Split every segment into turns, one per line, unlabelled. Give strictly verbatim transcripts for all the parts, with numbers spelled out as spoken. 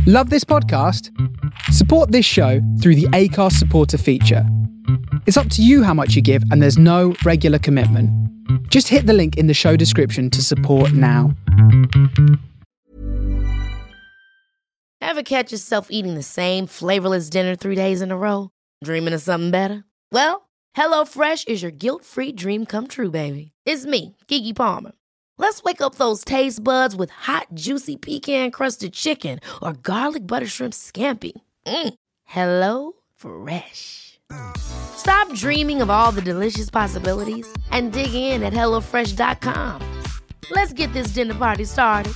Love this podcast? Support this show through the Acast supporter feature. It's up to you how much you give, and there's no regular commitment. Just hit the link in the show description to support now.
Ever catch yourself eating the same flavorless dinner three days in a row? Dreaming of something better? Well, HelloFresh is your guilt-free dream come true, baby. It's me, Keke Palmer. Let's wake up those taste buds with hot, juicy pecan-crusted chicken or garlic butter shrimp scampi. Mm. Hello Fresh. Stop dreaming of all the delicious possibilities and dig in at hello fresh dot com. Let's get this dinner party started.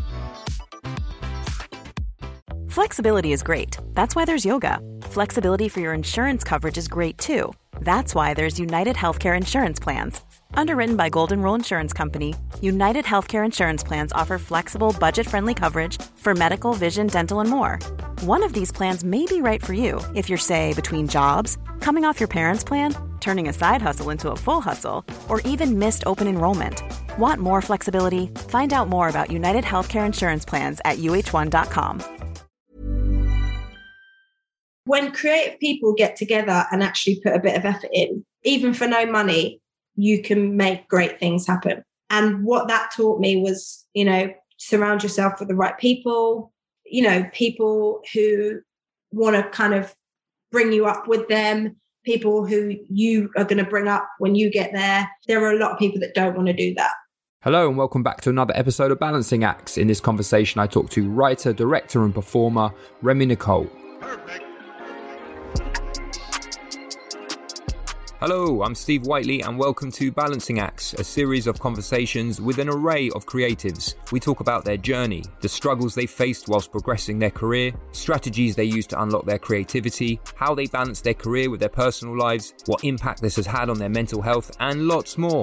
Flexibility is great. That's why there's yoga. Flexibility for your insurance coverage is great too. That's why there's United Healthcare Insurance Plans. Underwritten by Golden Rule Insurance Company, United Healthcare Insurance Plans offer flexible, budget-friendly coverage for medical, vision, dental, and more. One of these plans may be right for you if you're, say, between jobs, coming off your parents' plan, turning a side hustle into a full hustle, or even missed open enrollment. Want more flexibility? Find out more about United Healthcare Insurance Plans at U H one dot com.
When creative people get together and actually put a bit of effort in, even for no money, you can make great things happen. And what that taught me was, you know, surround yourself with the right people, you know, people who want to kind of bring you up with them, people who you are going to bring up when you get there. There are a lot of people that don't want to do that.
Hello and welcome back to another episode of Balancing Acts. In this conversation, I talk to writer, director and performer Remi Nicole.
Perfect.
Hello, I'm Steve Whiteley and welcome to Balancing Acts, a series of conversations with an array of creatives. We talk about their journey, the struggles they faced whilst progressing their career, strategies they used to unlock their creativity, how they balance their career with their personal lives, what impact this has had on their mental health, and lots more.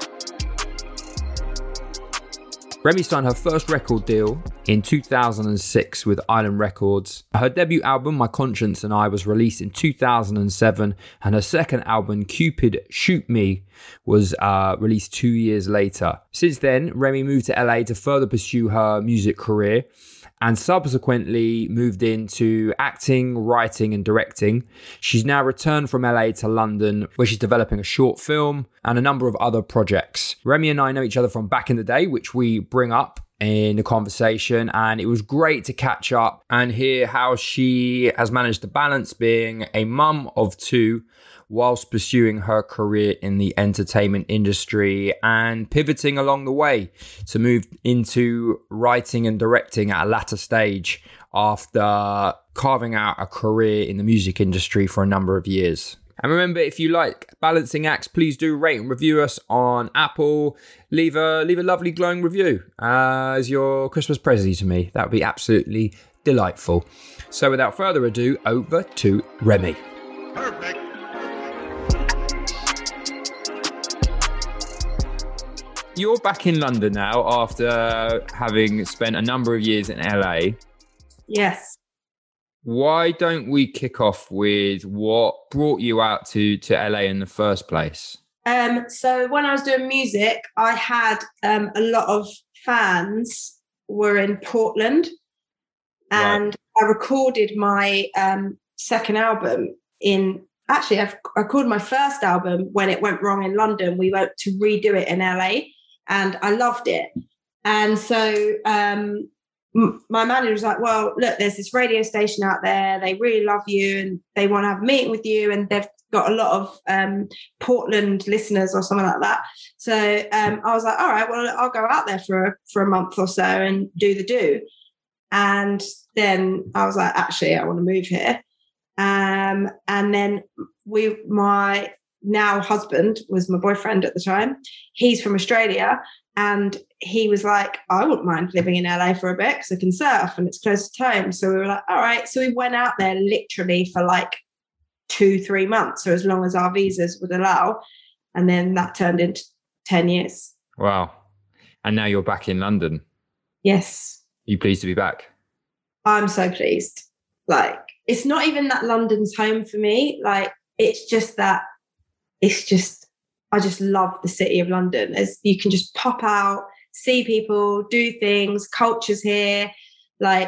Remi signed her first record deal in two thousand six with Island Records. Her debut album, My Conscience and I, was released in two thousand seven, and her second album, Cupid Shoot Me, was uh, released two years later. Since then, Remi moved to L A to further pursue her music career, and subsequently moved into acting, writing and directing. She's now returned from L A to London, where she's developing a short film and a number of other projects. Remi and I know each other from back in the day, which we bring up in the conversation, and it was great to catch up and hear how she has managed to balance being a mum of two whilst pursuing her career in the entertainment industry and pivoting along the way to move into writing and directing at a latter stage after carving out a career in the music industry for a number of years. And remember, if you like Balancing Acts, please do rate and review us on Apple. Leave a leave a lovely glowing review uh, as your Christmas present to me. That would be absolutely delightful. So without further ado, over to Remi.
Perfect.
You're back in London now after having spent a number of years in L A.
Yes.
Why don't we kick off with what brought you out to, to L A in the first place?
Um, so when I was doing music, I had um, a lot of fans were in Portland, and right. I recorded my um, second album in, actually I've, I recorded my first album when it went wrong in London. We went to redo it in L A and I loved it. And so um, my manager was like, well, look, there's this radio station out there. They really love you and they want to have a meeting with you. And they've got a lot of um, Portland listeners or something like that. So um, I was like, all right, well, I'll go out there for a, for a month or so and do the do. And then I was like, actually, I want to move here. Um, and then we, my now husband was my boyfriend at the time. He's from Australia. And he was like, I wouldn't mind living in L A for a bit because I can surf and it's close to home. So we were like, all right. So we went out there literally for like two, three months. So as long as our visas would allow. And then that turned into ten years.
Wow. And now you're back in London.
Yes.
Are you pleased to be back?
I'm so pleased. Like, it's not even that London's home for me. Like, it's just that it's just, I just love the city of London. As you can just pop out, see people, do things, cultures here. Like,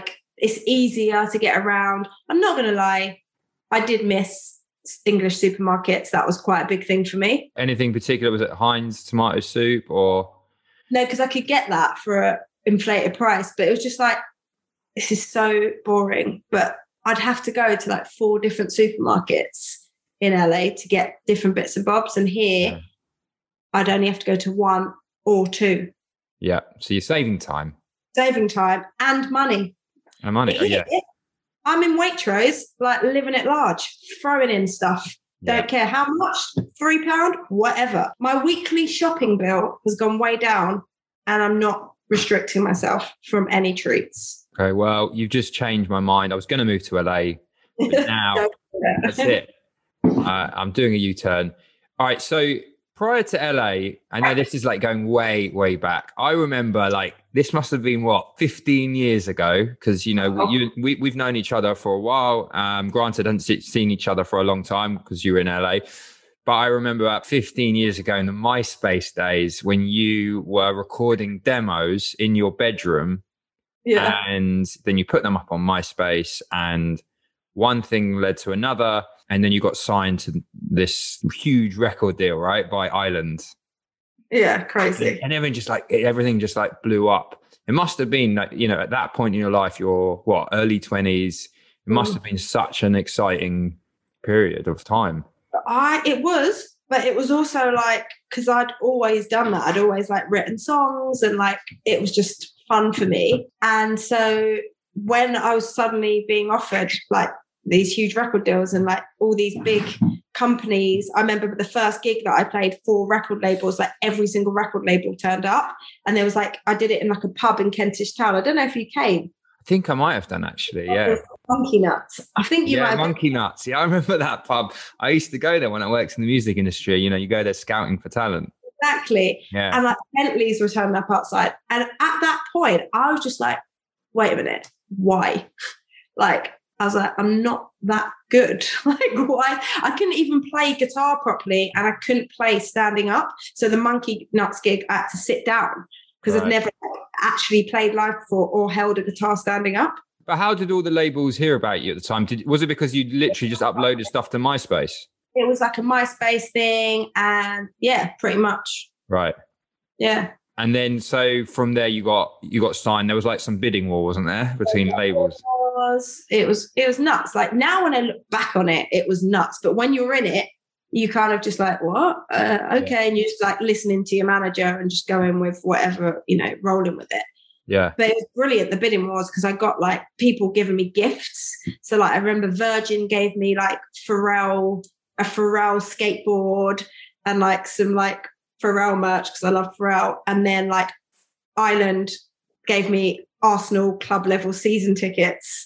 it's easier to get around. I'm not going to lie, I did miss English supermarkets. That was quite a big thing for me.
Anything particular? Was it Heinz tomato soup or?
No, because I could get that for an inflated price, but it was just like, this is so boring. But I'd have to go to like four different supermarkets in L A to get different bits and bobs. And here, yeah. I'd only have to go to one or two.
Yeah. So you're saving time.
Saving time and money.
And money, oh, yeah.
I'm in Waitrose, like living it large, throwing in stuff. Don't yeah. care how much, three pound, whatever. My weekly shopping bill has gone way down and I'm not restricting myself from any treats.
Okay, well, you've just changed my mind. I was going to move to L A, but now that's it. Uh, I'm doing a U-turn. All right, so prior to L A, I know this is like going way, way back. I remember like this must have been what, fifteen years ago, because you know oh. you, we we've known each other for a while. Um, granted, I haven't seen each other for a long time because you were in L A. But I remember about fifteen years ago in the MySpace days when you were recording demos in your bedroom, yeah, and then you put them up on MySpace, and one thing led to another. And then you got signed to this huge record deal, right? By Island.
Yeah, crazy.
And everything just like, everything just like blew up. It must have been like, you know, at that point in your life, you're what, early twenties. It must mm. have been such an exciting period of time.
I, it was, but it was also like, because I'd always done that. I'd always like written songs and like, it was just fun for me. And so when I was suddenly being offered like, these huge record deals and like all these big companies. I remember the first gig that I played for record labels, like every single record label turned up. And there was like, I did it in like a pub in Kentish Town. I don't know if you came.
I think I might have done actually, yeah.
Monkey Nuts. I think you
yeah,
might have.
Monkey Nuts. Yeah, I remember that pub. I used to go there when I worked in the music industry. You know, you go there scouting for talent.
Exactly.
Yeah.
And like Bentleys were turning up outside. And at that point, I was just like, wait a minute, why? Like, I was like, I'm not that good. Like, why? I couldn't even play guitar properly and I couldn't play standing up. So the Monkey Nuts gig, I had to sit down because right. I'd never actually played live before or held a guitar standing up.
But how did all the labels hear about you at the time? Did, was it because you literally just uploaded stuff to MySpace?
It was like a MySpace thing and yeah, pretty much.
Right.
Yeah.
And then so from there you got you got signed. There was like some bidding war, wasn't there, between labels?
Was it was it was nuts. Like now when I look back on it, it was nuts. But when you're in it, you kind of just like, what? Uh, okay, yeah. And you're just like listening to your manager and just going with whatever, you know, rolling with it.
Yeah.
But it was brilliant. The bidding was because I got like people giving me gifts. So like I remember Virgin gave me like Pharrell, a Pharrell skateboard and like some like Pharrell merch because I love Pharrell. And then like Island gave me Arsenal club level season tickets,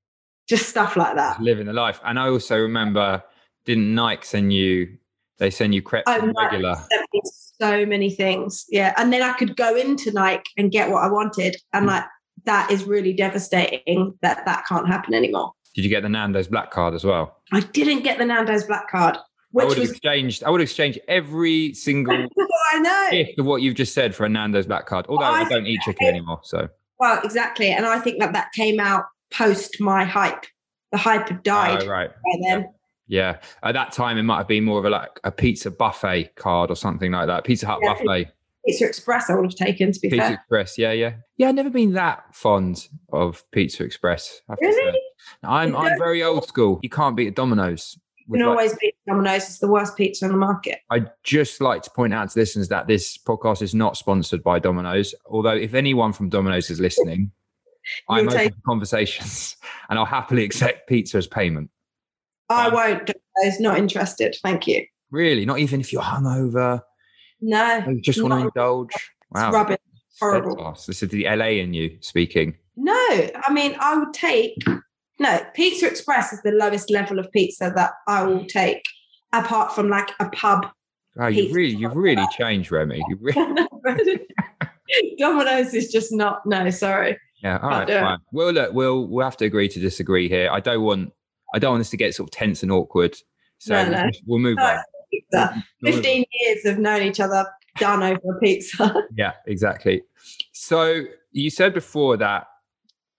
just stuff like that.
Living the life. And I also remember, didn't Nike send you, they send you crepes
oh,
regular?
Sent me so many things. Yeah. And then I could go into Nike and get what I wanted. And like, that is really devastating that that can't happen anymore.
Did you get the Nando's black card as well?
I didn't get the Nando's black card. Which
I would have
was...
exchanged. I would exchange every single
I know.
gift of what you've just said for a Nando's black card. Although well, I, I don't eat chicken it, anymore, so.
Well, exactly, and I think that that came out post my hype. The hype had died
oh, right.
by then.
Yeah, at that time it might have been more of a like a pizza buffet card or something like that. Pizza Hut yeah, buffet.
Pizza Express, I would have taken. To be
Pizza
fair,
Express, yeah, yeah, yeah. I've never been that fond of Pizza Express.
Really?
I'm I'm very old school. You can't beat a Domino's.
You can like, always beat Domino's. It's the worst pizza on the market.
I'd just like to point out to listeners that this podcast is not sponsored by Domino's. Although if anyone from Domino's is listening, I'm open to conversations and I'll happily accept pizza as payment.
I um, won't. Domino's, not interested. Thank you.
Really? Not even if you're hungover?
No.
You just want to indulge? Wow.
It's rubbish. Horrible.
Steadfast. This is the L A in you speaking.
No. I mean, I would take... No, Pizza Express is the lowest level of pizza that I will take, apart from like a pub.
Oh, you really, you've really changed, Remy. You really...
Domino's is just not. No, sorry.
Yeah, all right, fine. Well, look, we'll we'll have to agree to disagree here. I don't want, I don't want this to get sort of tense and awkward. So no, no. we'll move no, on.
Pizza. Fifteen years of knowing each other, done over a pizza.
Yeah, exactly. So you said before that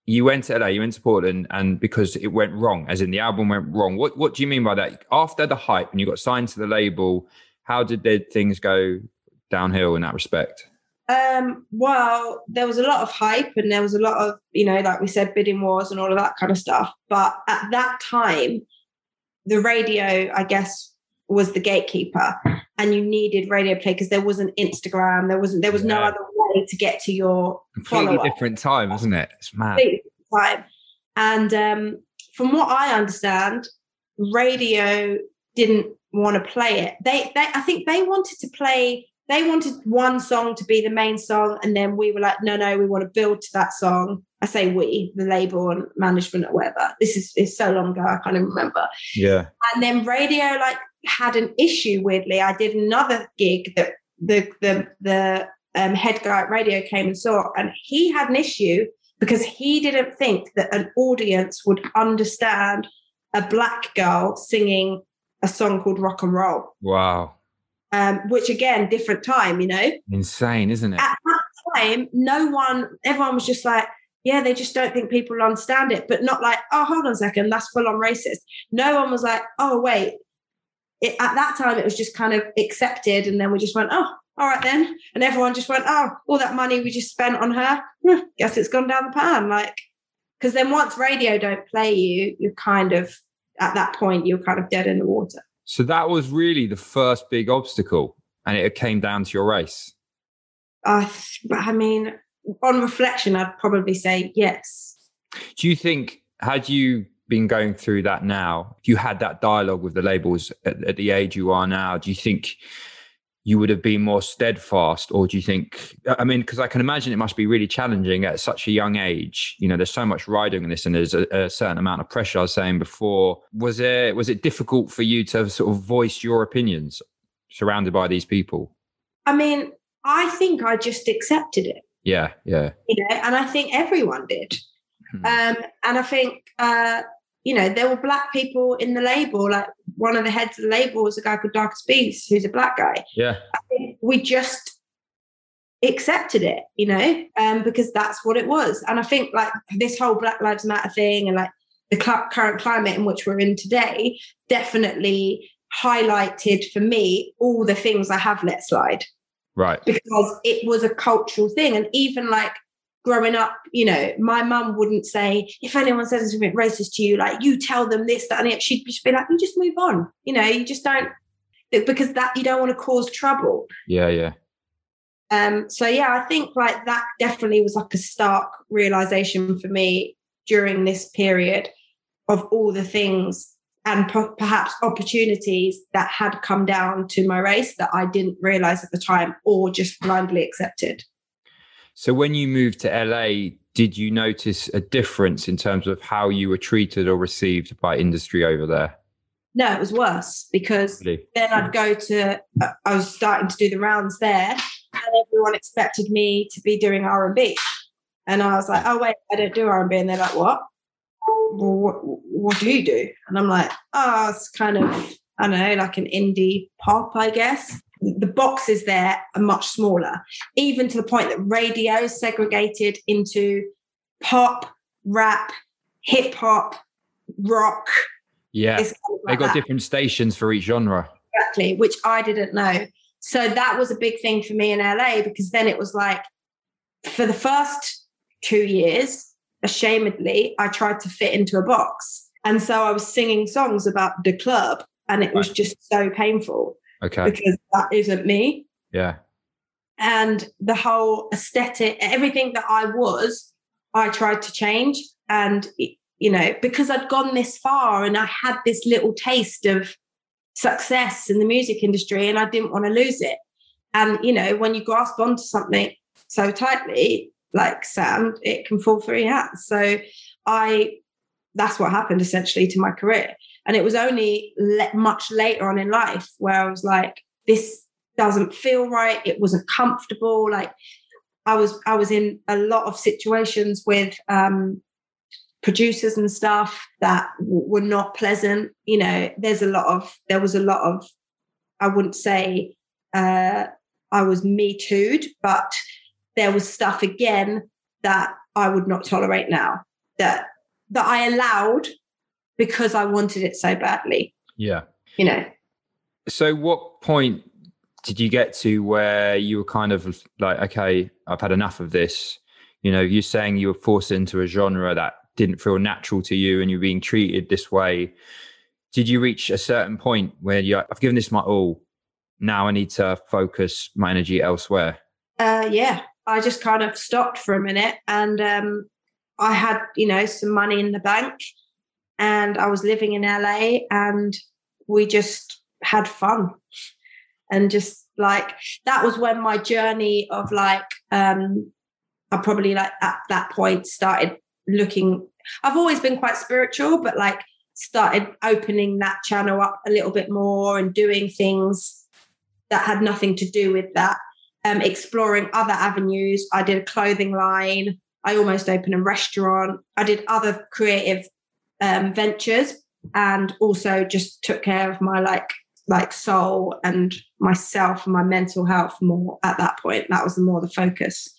you went to L A, you went to Portland, and because it went wrong, as in the album went wrong. What what do you mean by that? After the hype and you got signed to the label, how did the things go downhill in that respect?
Um, well, there was a lot of hype and there was a lot of, you know, like we said, bidding wars and all of that kind of stuff. But at that time, the radio, I guess, was the gatekeeper, and you needed radio play because there wasn't Instagram, there wasn't, there was yeah. no other way to get to your
completely
follower.
Different time, isn't it? It's mad.
Completely different time. And um, from what I understand, radio didn't want to play it. They, they, I think they wanted to play. They wanted one song to be the main song, and then we were like, no, no, we want to build to that song. I say we, the label and management or whatever. This is, is so long ago, I can't even remember.
Yeah.
And then radio like had an issue, weirdly. I did another gig that the the the um, head guy at radio came and saw, and he had an issue because he didn't think that an audience would understand a black girl singing a song called Rock and Roll.
Wow.
Um, which again, different time, you know.
Insane, isn't it?
At that time, no one, everyone was just like, yeah, they just don't think people understand it, but not like, oh, hold on a second, that's full on racist. No one was like, oh, wait. It, at that time, it was just kind of accepted, and then we just went, oh, all right then. And everyone just went, oh, all that money we just spent on her, guess it's gone down the pan. Like, because then once radio don't play you, you're kind of, at that point, you're kind of dead in the water.
So that was really the first big obstacle, and it came down to your race.
Uh, I mean, on reflection, I'd probably say yes.
Do you think, had you been going through that now, if you had that dialogue with the labels at, at the age you are now, do you think you would have been more steadfast? Or do you think, I mean, because I can imagine it must be really challenging at such a young age. You know, there's so much riding on this, and there's a, a certain amount of pressure. I was saying before, was it, was it difficult for you to sort of voice your opinions surrounded by these people?
I mean, I think I just accepted it.
Yeah, yeah.
You know, and I think everyone did. Hmm. Um, and I think, uh, you know, there were black people in the label. Like one of the heads of the label was a guy called Darkest Beast, who's a black guy.
Yeah.
I think we just accepted it, you know, um, because that's what it was. And I think like this whole Black Lives Matter thing and like the cl- current climate in which we're in today definitely highlighted for me all the things I have let slide.
Right.
Because it was a cultural thing. And even like growing up, you know, my mum wouldn't say, if anyone says something racist to you, like you tell them this, that, and it, she'd just be like, you just move on. You know, you just don't, because that you don't want to cause trouble.
Yeah, yeah.
Um. So yeah, I think like that definitely was like a stark realization for me during this period of all the things and p- perhaps opportunities that had come down to my race that I didn't realize at the time or just blindly accepted.
So when you moved to L A, did you notice a difference in terms of how you were treated or received by industry over there?
No, it was worse because really? Then I'd go to, uh, I was starting to do the rounds there and everyone expected me to be doing R and B. And I was like, oh, wait, I don't do R and B. And they're like, what? Well, what, what do you do? And I'm like, oh, it's kind of, I don't know, like an indie pop, I guess. The boxes there are much smaller, even to the point that radio is segregated into pop, rap, hip hop, rock.
Yeah, kind of like they got that. Different stations for each genre.
Exactly, which I didn't know. So that was a big thing for me in L A because then it was like, for the first two years, ashamedly, I tried to fit into a box. And so I was singing songs about the club and it was just so painful.
Okay.
Because that isn't me.
Yeah.
And the whole aesthetic, everything that I was, I tried to change. And, you know, because I'd gone this far and I had this little taste of success in the music industry and I didn't want to lose it. And, you know, when you grasp onto something so tightly, like sand, it can fall through your hands. So I, that's what happened essentially to my career. And it was only le- much later on in life where I was like, this doesn't feel right. It wasn't comfortable. Like I was, I was in a lot of situations with um, producers and stuff that w- were not pleasant. You know, there's a lot of, there was a lot of, I wouldn't say uh, I was me too'd, but there was stuff again that I would not tolerate now. that that I allowed because I wanted it so badly.
Yeah.
You know.
So what point did you get to where you were kind of like, okay, I've had enough of this? You know, you're saying you were forced into a genre that didn't feel natural to you and you're being treated this way. Did you reach a certain point where you I've given this my all, now I need to focus my energy elsewhere?
Uh, yeah, I just kind of stopped for a minute, and um, I had, you know, some money in the bank, and I was living in L A, and we just had fun. And just like, that was when my journey of like, um, I probably like at that point started looking, I've always been quite spiritual, but like started opening that channel up a little bit more and doing things that had nothing to do with that, um, exploring other avenues. I did a clothing line. I almost opened a restaurant. I did other creative um, ventures, and also just took care of my like like soul and myself and my mental health more at that point. That was more the focus.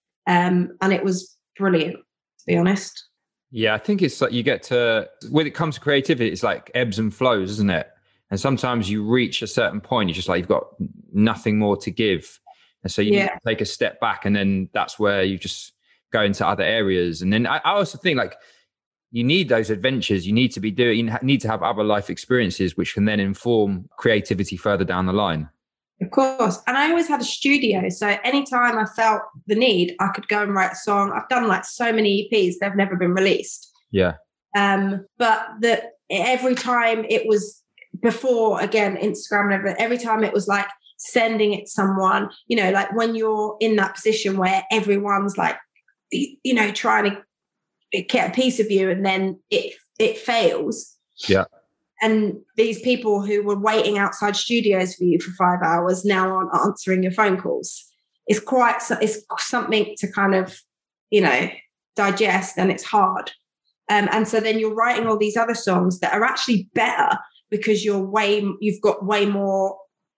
Um, and it was brilliant, to be honest.
Yeah, I think it's like you get to, when it comes to creativity, it's like ebbs and flows, isn't it? And sometimes you reach a certain point, you're just like, you've got nothing more to give. And so you yeah. need to take a step back, and then that's where you just go into other areas. And then I, I also think like, you need those adventures. You need to be doing, you need to have other life experiences, which can then inform creativity further down the line.
Of course. And I always had a studio. So anytime I felt the need, I could go and write a song. I've done like so many E Ps, they've never been released.
Yeah.
Um, but that every time it was before, again, Instagram and everything, every time it was like sending it to someone, you know, like when you're in that position where everyone's like, you know, trying to get a piece of you, and then it it fails.
Yeah.
And these people who were waiting outside studios for you for five hours now aren't answering your phone calls. It's quite it's something to kind of, you know, digest, and it's hard. Um, and so then you're writing all these other songs that are actually better because you're way you've got way more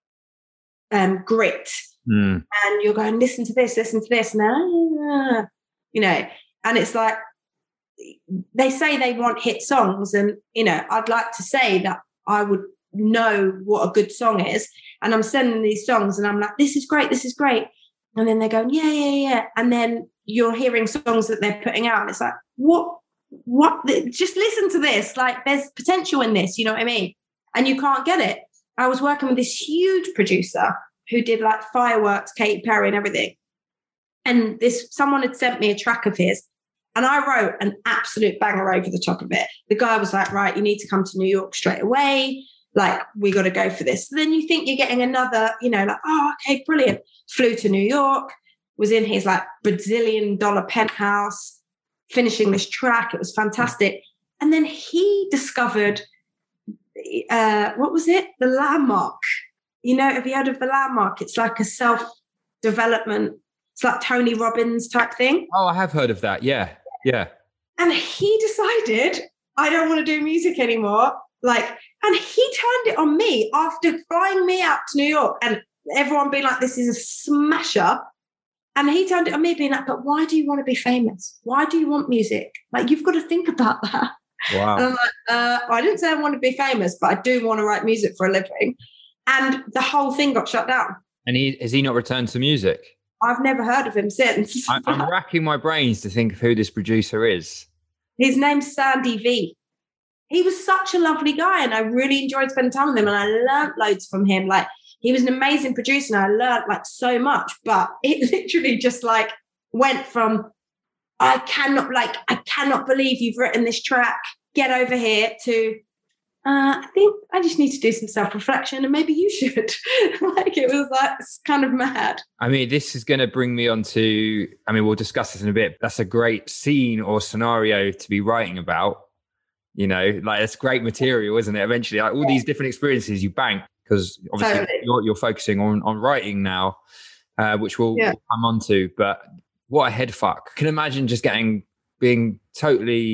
um, grit,
mm.
and you're going, listen to this, listen to this, and then, uh, you know, and it's like, they say they want hit songs, and you know, I'd like to say that I would know what a good song is, and I'm sending these songs and I'm like, this is great, this is great, and then they're going, yeah, yeah, yeah, and then you're hearing songs that they're putting out, and it's like, what what just listen to this, like there's potential in this, you know what I mean? And you can't get it. I was working with this huge producer who did like Fireworks, Katy Perry and everything, and this someone had sent me a track of his, and I wrote an absolute banger over the top of it. The guy was like, right, you need to come to New York straight away. Like, we got to go for this. So then you think you're getting another, you know, like, oh, okay, brilliant. Flew to New York, was in his like bazillion dollar penthouse, finishing this track. It was fantastic. And then he discovered, uh, what was it? The Landmark. You know, have you heard of the Landmark? It's like a self-development. It's like Tony Robbins type thing.
Oh, I have heard of that. Yeah. Yeah.
And he decided, I don't want to do music anymore. Like, and he turned it on me after flying me out to New York and everyone being like, this is a smasher. And he turned it on me being like, but why do you want to be famous? Why do you want music? Like, you've got to think about that.
Wow.
And I'm like, uh, I didn't say I want to be famous, but I do want to write music for a living. And the whole thing got shut down.
And he has he not returned to music?
I've never heard of him since.
I, I'm racking my brains to think of who this producer is.
His name's Sandy V. He was such a lovely guy, and I really enjoyed spending time with him, and I learned loads from him. Like, he was an amazing producer, and I learned like so much, but it literally just like went from, I cannot like, I cannot believe you've written this track, get over here, to, Uh, I think I just need to do some self-reflection, and maybe you should. Like, it was like, it's kind of mad.
I mean, this is going to bring me on to, I mean, we'll discuss this in a bit. That's a great scene or scenario to be writing about. You know, like, it's great material, isn't it? Eventually, like all yeah. these different experiences you bank, because obviously totally. you're, you're focusing on, on writing now, uh, which we'll, yeah. we'll come on to. But what a head fuck. I can imagine just getting, being totally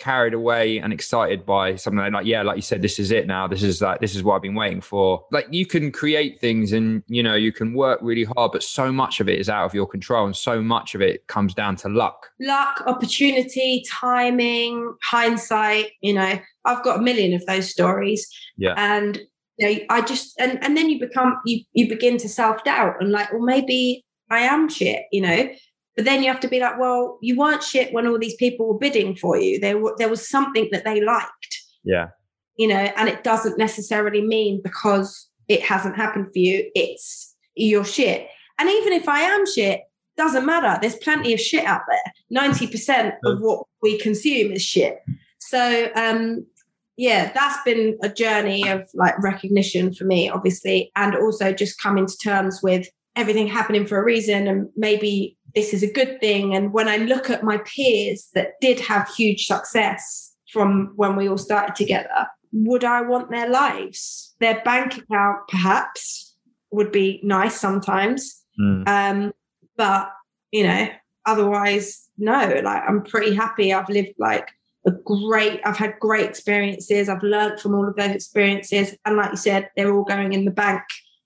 carried away and excited by something like, yeah, like you said, this is it now. This is like, this is what I've been waiting for. Like you can create things and, you know, you can work really hard, but so much of it is out of your control. And so much of it comes down to luck. Luck,
opportunity, timing, hindsight. You know, I've got a million of those stories.
Yeah.
And you know, I just, and, and then you become, you, you begin to self-doubt and like, well, maybe I am shit, you know. But then you have to be like, well, you weren't shit when all these people were bidding for you. There, w- there was something that they liked.
Yeah.
You know, and it doesn't necessarily mean because it hasn't happened for you, it's you're shit. And even if I am shit, doesn't matter. There's plenty of shit out there. ninety percent of what we consume is shit. So, um, yeah, that's been a journey of like recognition for me, obviously. And also just coming to terms with everything happening for a reason, and maybe this is a good thing. And when I look at my peers that did have huge success from when we all started together, would I want their lives? Their bank account perhaps would be nice sometimes.
Mm.
Um, but, you know, otherwise, no, like I'm pretty happy. I've lived like a great, I've had great experiences. I've learned from all of those experiences. And like you said, they're all going in the bank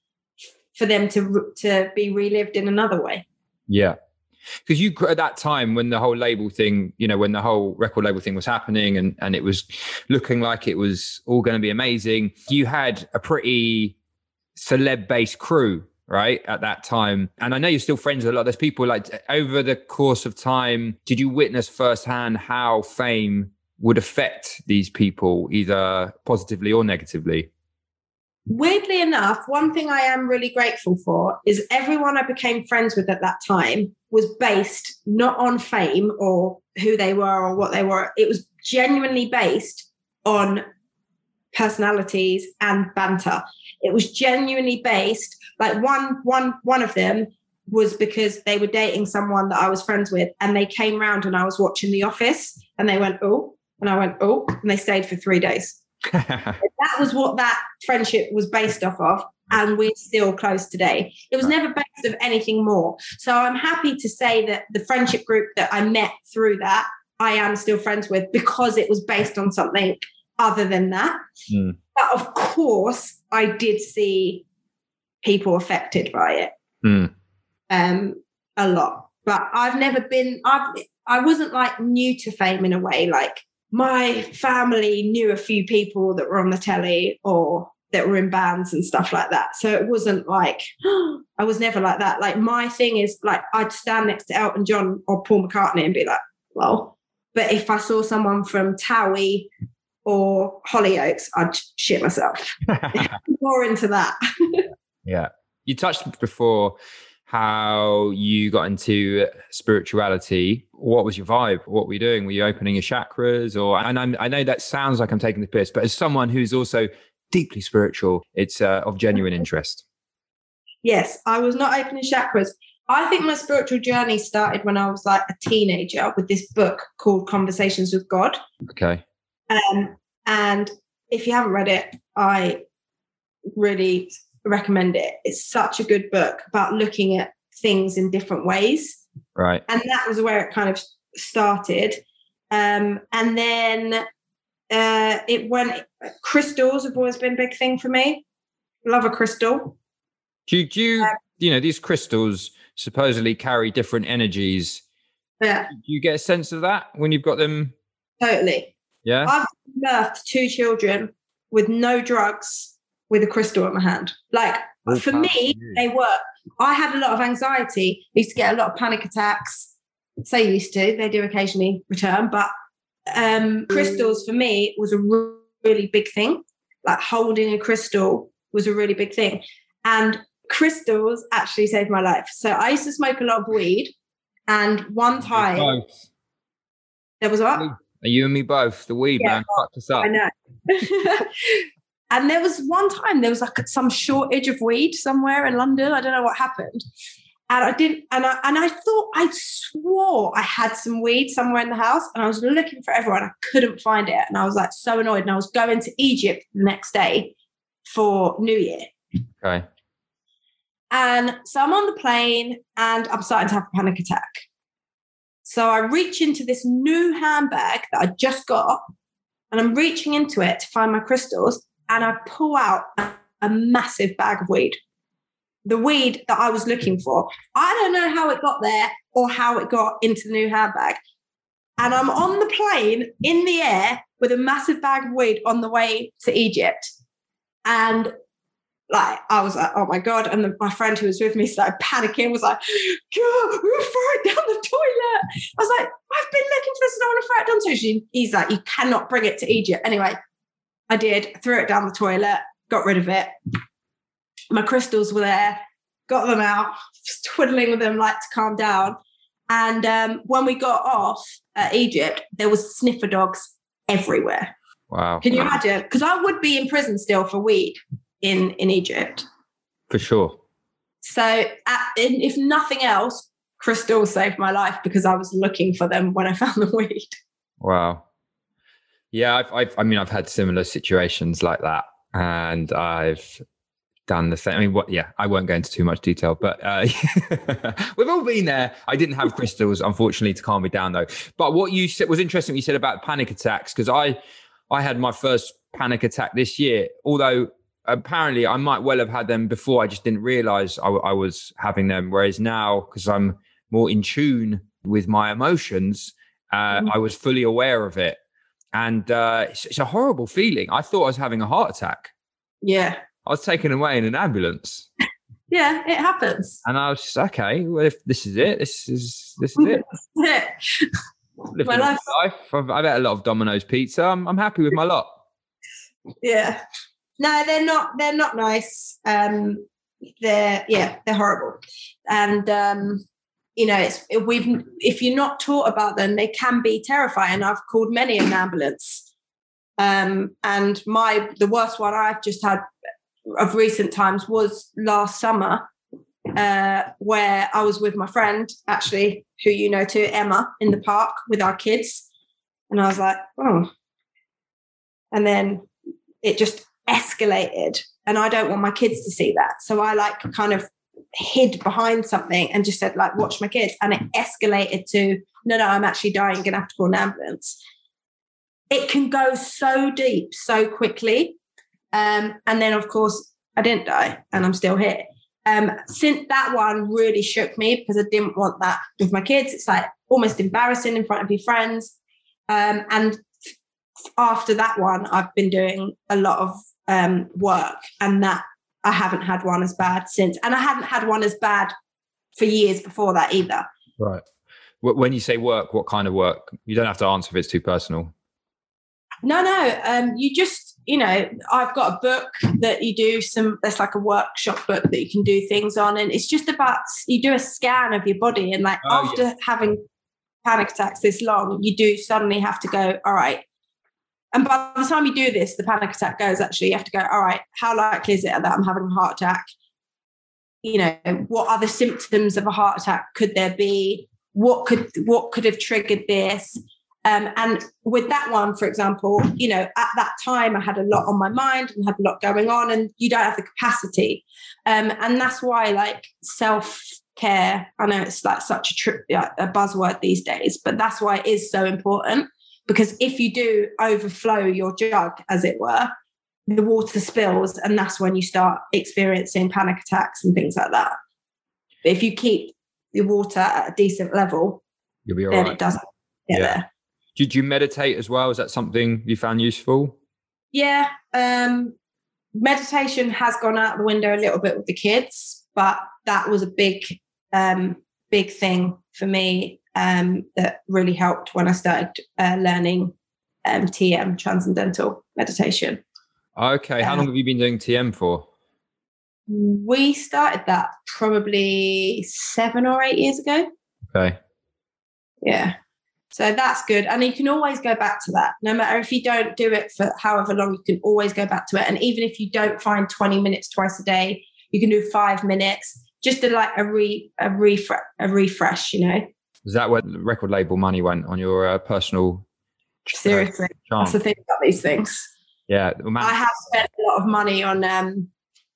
for them to to be relived in another way.
Yeah. Because you, at that time when the whole label thing, you know, when the whole record label thing was happening and, and it was looking like it was all going to be amazing, you had a pretty celeb-based crew, right, at that time. And I know you're still friends with a lot of those people. Like over the course of time, did you witness firsthand how fame would affect these people, either positively or negatively?
Weirdly enough, one thing I am really grateful for is everyone I became friends with at that time was based not on fame or who they were or what they were. It was genuinely based on personalities and banter. It was genuinely based, like one, one, one of them was because they were dating someone that I was friends with, and they came round and I was watching The Office and they went, oh, and I went, oh, and they stayed for three days. That was what that friendship was based off of, and we're still close today. It was never based of anything more. So I'm happy to say that the friendship group that I met through that, I am still friends with because it was based on something other than that.
Mm.
But of course, I did see people affected by it
mm.
um, a lot. But I've never been, I've, I wasn't like new to fame in a way, like my family knew a few people that were on the telly or that were in bands and stuff like that. So it wasn't like, I was never like that. Like my thing is like, I'd stand next to Elton John or Paul McCartney and be like, well, but if I saw someone from Towie or Hollyoaks, I'd shit myself. More into that.
Yeah. You touched before how you got into spirituality. What was your vibe? What were you doing? Were you opening your chakras? Or, and I'm, I know that sounds like I'm taking the piss, but as someone who's also deeply spiritual, it's uh, of genuine interest.
Yes, I was not opening chakras. I think my spiritual journey started when I was like a teenager with this book called Conversations with God.
Okay.
Um, and if you haven't read it, I really recommend it. It's such a good book about looking at things in different ways.
Right.
And that was where it kind of started. Um, and then uh, it went, crystals have always been a big thing for me. Love a crystal.
Do you, do you, uh, you know, these crystals supposedly carry different energies.
Yeah.
Do you get a sense of that when you've got them?
Totally.
Yeah.
I've birthed two children with no drugs, with a crystal in my hand. Like oh, for me, they work. I had a lot of anxiety. I used to get a lot of panic attacks. So used to, they do occasionally return, but um, crystals for me was a re- really big thing. Like holding a crystal was a really big thing. And crystals actually saved my life. So I used to smoke a lot of weed. And one time
both.
There was what?
You and me both. The weed, yeah, man, fucked us up.
I know. And there was one time there was like some shortage of weed somewhere in London. I don't know what happened. And I didn't, and I, and I thought, I swore I had some weed somewhere in the house, and I was looking for everyone. I couldn't find it. And I was like so annoyed. And I was going to Egypt the next day for New Year.
Okay.
And so I'm on the plane and I'm starting to have a panic attack. So I reach into this new handbag that I just got, and I'm reaching into it to find my crystals, and I pull out a, a massive bag of weed. The weed that I was looking for. I don't know how it got there or how it got into the new handbag. And I'm on the plane in the air with a massive bag of weed on the way to Egypt. And like, I was like, oh my God. And the, my friend who was with me started panicking, was like, God, we'll throw it down the toilet. I was like, I've been looking for this and I want to throw it down the toilet. She, he's like, you cannot bring it to Egypt. Anyway, I did, threw it down the toilet, got rid of it. My crystals were there, got them out, just twiddling with them like to calm down. And um, when we got off at Egypt, there was sniffer dogs everywhere.
Wow.
Can you imagine? Because I would be in prison still for weed in, in Egypt.
For sure.
So uh, if nothing else, crystals saved my life because I was looking for them when I found the weed.
Wow. Yeah, I've, I've, I mean, I've had similar situations like that. And I've done the same. I mean, what? Yeah, I won't go into too much detail, but uh, we've all been there. I didn't have crystals, unfortunately, to calm me down, though. But what you said was interesting. What you said about panic attacks, because I, I had my first panic attack this year. Although apparently I might well have had them before, I just didn't realize I, I was having them. Whereas now, because I'm more in tune with my emotions, uh, mm-hmm. I was fully aware of it, and uh, it's, it's a horrible feeling. I thought I was having a heart attack.
Yeah.
I was taken away in an ambulance.
Yeah, it happens.
And I was just, okay, well, if this is it, this is this is it. Living my life. life. I've, I've had a lot of Domino's pizza. I'm, I'm happy with my lot.
Yeah. No, they're not. They're not nice. Um, they're yeah, they're horrible. And um, you know, it's we've if you're not taught about them, they can be terrifying. I've called many an ambulance. Um, and my the worst one I've just had of recent times was last summer, uh, where I was with my friend, actually, who you know too, Emma, in the park with our kids. And I was like, oh. And then it just escalated. And I don't want my kids to see that. So I like kind of hid behind something and just said, like, watch my kids. And it escalated to, no, no, I'm actually dying, going to have to call an ambulance. It can go so deep so quickly. Um, and then, of course, I didn't die and I'm still here. Um, since that one really shook me because I didn't want that with my kids. It's like almost embarrassing in front of your friends. Um, and after that one, I've been doing a lot of um, work, and that I haven't had one as bad since. And I haven't had one as bad for years before that either.
Right. When you say work, what kind of work? You don't have to answer if it's too personal.
No, no. Um, you just, you know, I've got a book that you do some, there's like a workshop book that you can do things on. And it's just about, you do a scan of your body. And like oh, after yeah. having panic attacks this long, you do suddenly have to go, all right. And by the time you do this, the panic attack goes, actually, you have to go, all right, how likely is it that I'm having a heart attack? You know, what other symptoms of a heart attack could there be? What could, what could have triggered this? Um, and with that one, for example, you know, at that time I had a lot on my mind and had a lot going on, and you don't have the capacity. Um, and that's why, like, self-care, I know it's like such a, tri- a buzzword these days, but that's why it is so important, because if you do overflow your jug, as it were, the water spills, and that's when you start experiencing panic attacks and things like that. But if you keep the water at a decent level,
you'll be all
then
right.
It doesn't get
yeah.
there.
Did you meditate as well? Is that something you found useful?
Yeah. Um, meditation has gone out the window a little bit with the kids, but that was a big, um, big thing for me um, that really helped when I started uh, learning um, T M, Transcendental Meditation.
Okay. How um, long have you been doing T M for?
We started that probably seven or eight years ago.
Okay.
Yeah. So that's good. And you can always go back to that. No matter if you don't do it for however long, you can always go back to it. And even if you don't find twenty minutes twice a day, you can do five minutes, just to like a re a refresh, a refresh, you know.
Is that where the record label money went on your uh, personal?
Seriously, uh, that's the thing about these things.
Yeah. Well,
I have spent a lot of money on um,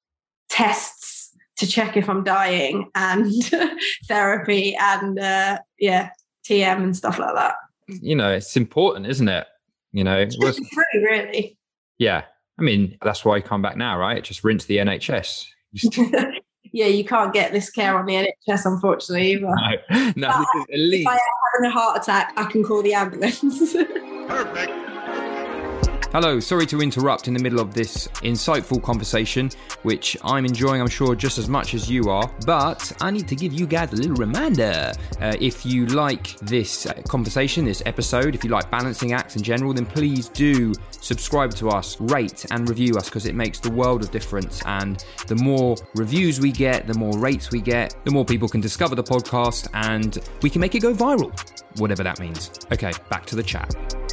tests to check if I'm dying, and therapy, and uh, yeah. T M and stuff like that.
You know, it's important, isn't it? You know,
It's just free, really.
Yeah. I mean, that's why I come back now, right? Just rinse the N H S. Just...
Yeah, you can't get this care on the N H S, unfortunately, either.
No, no
But
at least.
if I am having a heart attack, I can call the ambulance.
Perfect.
Hello, sorry to interrupt in the middle of this insightful conversation, which I'm enjoying, I'm sure, just as much as you are. But I need to give you guys a little reminder. Uh, if you like this uh, conversation, this episode, if you like balancing acts in general, then please do subscribe to us, rate and review us, because it makes the world of difference. And the more reviews we get, the more rates we get, the more people can discover the podcast, and we can make it go viral, whatever that means. Okay, back to the chat.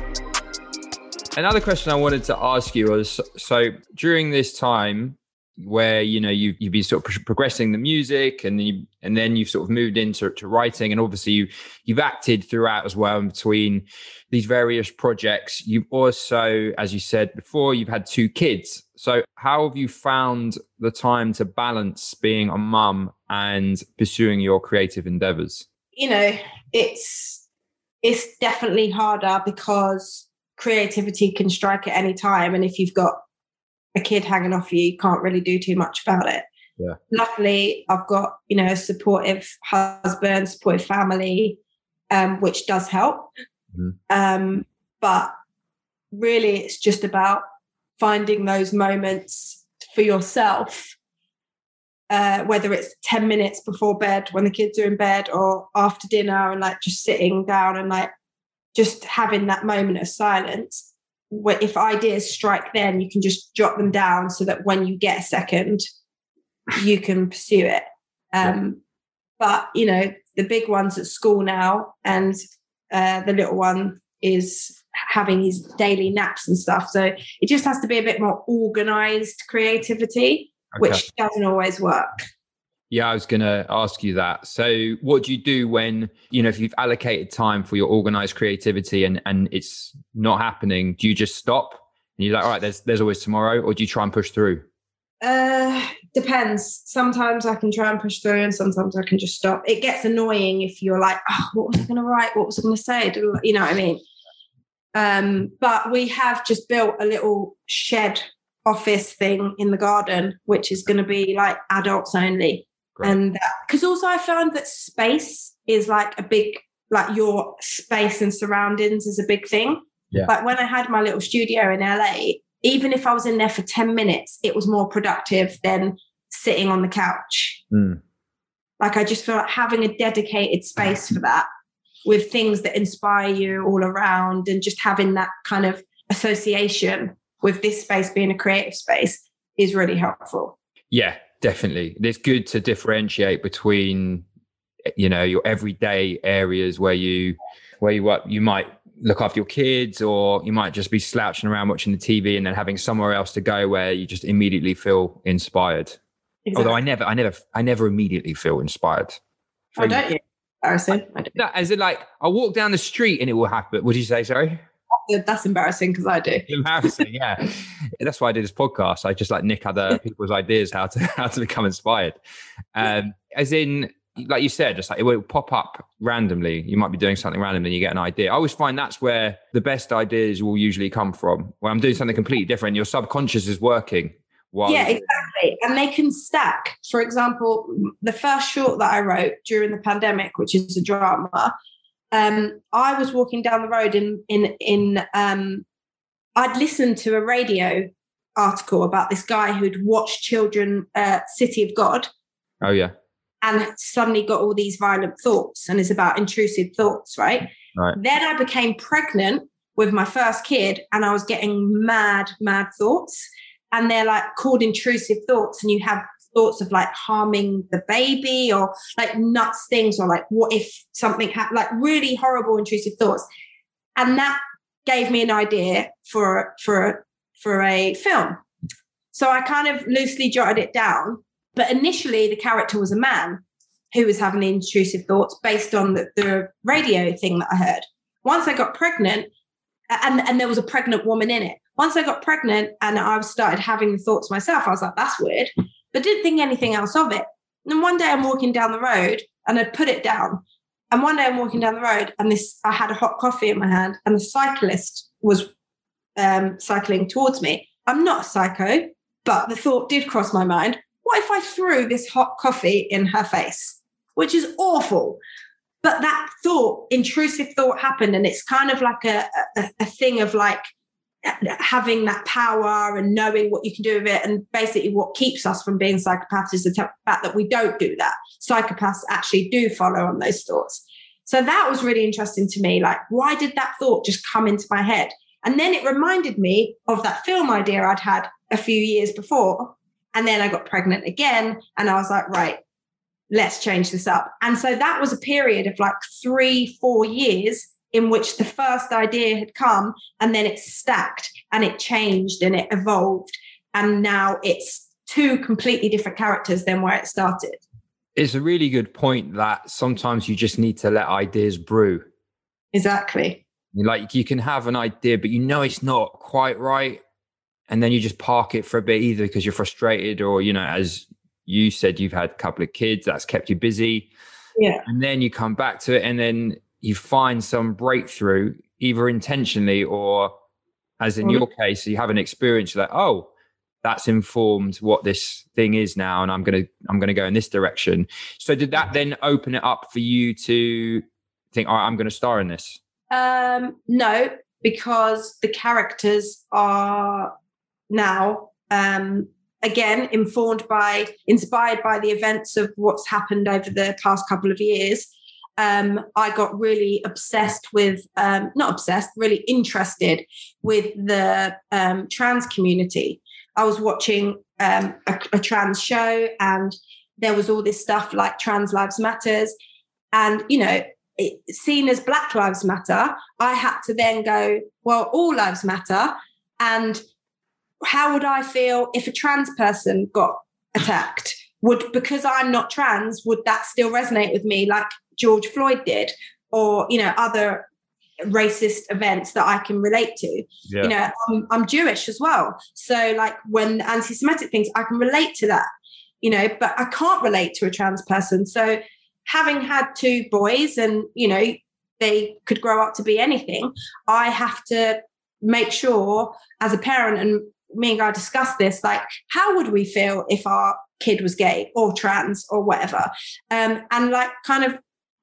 Another question I wanted to ask you was, so during this time where, you know, you've, you've been sort of progressing the music and then, you, and then you've sort of moved into to writing, and obviously you, you've acted throughout as well in between these various projects. You've also, as you said before, you've had two kids. So how have you found the time to balance being a mum and pursuing your creative endeavors?
You know, it's it's definitely harder because creativity can strike at any time, and if you've got a kid hanging off you, you can't really do too much about it.
Yeah.
Luckily, I've got, you know, a supportive husband, supportive family, um, which does help. Mm-hmm. Um, but really, it's just about finding those moments for yourself, uh, whether it's ten minutes before bed when the kids are in bed, or after dinner, and like just sitting down and like just having that moment of silence where if ideas strike, then you can just jot them down so that when you get a second, you can pursue it. Um, but, you know, the big one's at school now, and uh, the little one is having his daily naps and stuff. So it just has to be a bit more organized creativity, okay, which doesn't always work.
Yeah, I was going to ask you that. So what do you do when, you know, if you've allocated time for your organized creativity and, and it's not happening, do you just stop? And you're like, all right, there's, there's always tomorrow, or do you try and push through?
Uh, depends. Sometimes I can try and push through, and sometimes I can just stop. It gets annoying if you're like, oh, what was I going to write? What was I going to say? You know what I mean? Um, but we have just built a little shed office thing in the garden, which is going to be like adults only. Great. And because also I found that space is like a big, like your space and surroundings is a big thing. Yeah. Like when I had my little studio in L A, even if I was in there for ten minutes, it was more productive than sitting on the couch. Mm. Like I just feel like having a dedicated space for that, with things that inspire you all around, and just having that kind of association with this space being a creative space is really helpful.
Yeah. Definitely. It's good to differentiate between, you know, your everyday areas where you, where you work, you might look after your kids, or you might just be slouching around watching the T V, and then having somewhere else to go where you just immediately feel inspired. Exactly. Although I never, I never, I never immediately feel inspired.
Oh, don't you? Embarrassing. I do.
No, as in like, I'll walk down the street and it will happen. Would you say, sorry?
That's embarrassing because I do.
Embarrassing, yeah. That's why I do this podcast. I just like nick other people's ideas how to how to become inspired. Um, as in, like you said, just like it will pop up randomly. You might be doing something randomly and you get an idea. I always find that's where the best ideas will usually come from. When I'm doing something completely different, your subconscious is working. While
yeah, exactly. And they can stack. For example, the first short that I wrote during the pandemic, which is a drama, Um, I was walking down the road in, in, in um, I'd listened to a radio article about this guy who'd watched children, uh, City of God.
Oh, yeah.
And suddenly got all these violent thoughts, and it's about intrusive thoughts, right?
Right.
Then I became pregnant with my first kid, and I was getting mad, mad thoughts. And they're like called intrusive thoughts, and you have thoughts of like harming the baby, or like nuts things, or like what if something happened, like really horrible intrusive thoughts. And that gave me an idea for for for a film. So I kind of loosely jotted it down, but initially the character was a man who was having the intrusive thoughts based on the, the radio thing that I heard. Once I got pregnant, and and there was a pregnant woman in it. Once I got pregnant and I started having the thoughts myself, I was like, that's weird. But didn't think anything else of it. And then one day I'm walking down the road and I put it down. And one day I'm walking down the road and this, I had a hot coffee in my hand and the cyclist was um, cycling towards me. I'm not a psycho, but the thought did cross my mind. What if I threw this hot coffee in her face? Which is awful. But that thought, intrusive thought happened. And it's kind of like a, a, a thing of like having that power and knowing what you can do with it. And basically what keeps us from being psychopaths is the t- fact that we don't do that. Psychopaths actually do follow on those thoughts. So that was really interesting to me. Like, why did that thought just come into my head? And then it reminded me of that film idea I'd had a few years before. And then I got pregnant again. And I was like, right, let's change this up. And so that was a period of like three, four years in which the first idea had come and then it stacked and it changed and it evolved. And now it's two completely different characters than where it started.
It's a really good point that sometimes you just need to let ideas brew.
Exactly.
Like you can have an idea, but you know it's not quite right. And then you just park it for a bit, either because you're frustrated or, you know, as you said, you've had a couple of kids, that's kept you busy.
Yeah.
And then you come back to it and then you find some breakthrough, either intentionally or as in mm-hmm. your case, you have an experience like, oh, that's informed what this thing is now. And I'm going to, I'm going to go in this direction. So did that then open it up for you to think, all right, I'm going to star in this?
Um, no, because the characters are now, um, again, informed by, inspired by the events of what's happened over the past couple of years. Um, I got really obsessed with, um, not obsessed, really interested with the um, trans community. I was watching um, a, a trans show and there was all this stuff like Trans Lives Matters. And, you know, it, seen as Black Lives Matter, I had to then go, well, all lives matter. And how would I feel if a trans person got attacked? Would, because I'm not trans, would that still resonate with me like George Floyd did, or, you know, other racist events that I can relate to? Yeah. You know, I'm, I'm Jewish as well. So like when anti-Semitic things, I can relate to that, you know, but I can't relate to a trans person. So having had two boys and, you know, they could grow up to be anything, I have to make sure as a parent, and me and Guy discussed this, like, how would we feel if our kid was gay or trans or whatever? Um, and like kind of,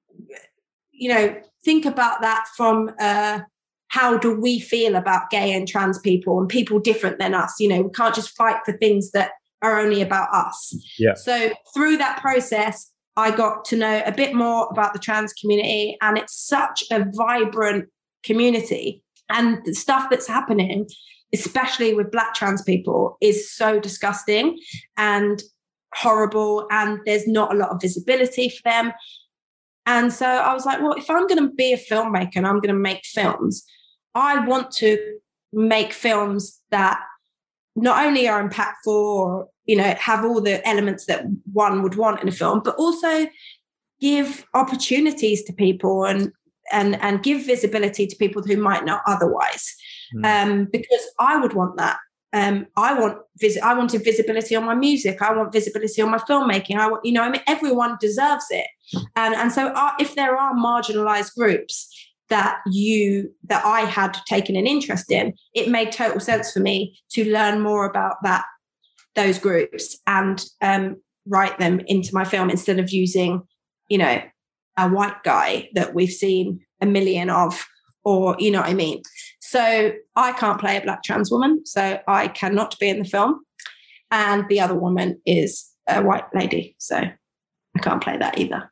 you know, think about that from uh, how do we feel about gay and trans people and people different than us? You know, we can't just fight for things that are only about us.
Yeah.
So through that process, I got to know a bit more about the trans community, and it's such a vibrant community. And the stuff that's happening, especially with Black trans people, is so disgusting and horrible, and there's not a lot of visibility for them. And so I was like, well, if I'm going to be a filmmaker and I'm going to make films, I want to make films that not only are impactful or, you know, have all the elements that one would want in a film, but also give opportunities to people and and and give visibility to people who might not otherwise. Mm. Um, because I would want that. Um, I want vis- I wanted visibility on my music. I want visibility on my filmmaking. I want, you know, I mean, everyone deserves it. And and so uh, if there are marginalized groups that you that I had taken an interest in, it made total sense for me to learn more about that those groups and um, write them into my film instead of using, you know, a white guy that we've seen a million of, or, you know what I mean? So I can't play a Black trans woman, so I cannot be in the film. And the other woman is a white lady, so I can't play that either.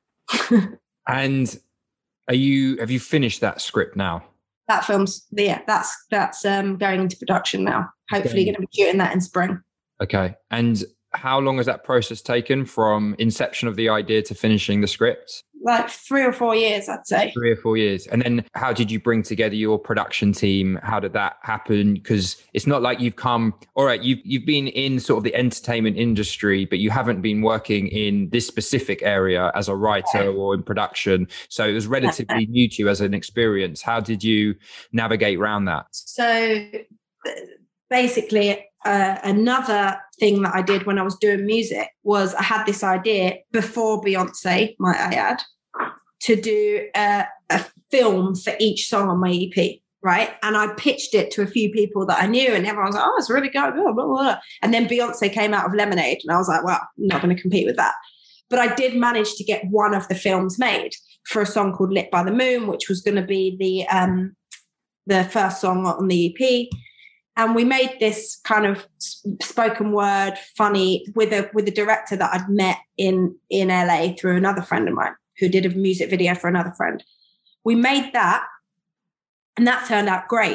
And are you, have you finished that script now?
That film's, yeah, that's, that's um, going into production now. Hopefully going to be shooting that in spring.
Okay. And how long has that process taken from inception of the idea to finishing the script?
Like three or four years, I'd say.
Three or four years. And then how did you bring together your production team? How did that happen? Because it's not like you've come, all right, you've, you've been in sort of the entertainment industry, but you haven't been working in this specific area as a writer or in production. So it was relatively new to you as an experience. How did you navigate around that?
So basically, Uh, another thing that I did when I was doing music was I had this idea before Beyonce, might I add. to do a, a film for each song on my E P, right? And I pitched it to a few people that I knew, and everyone was like, oh, it's really good. Blah, blah, blah. And then Beyonce came out of Lemonade, and I was like, well, I'm not going to compete with that. But I did manage to get one of the films made for a song called Lit by the Moon, which was going to be the um, the first song on the E P. And we made this kind of spoken word, funny, with a with a director that I'd met in, in L A through another friend of mine who did a music video for another friend. We made that, and that turned out great.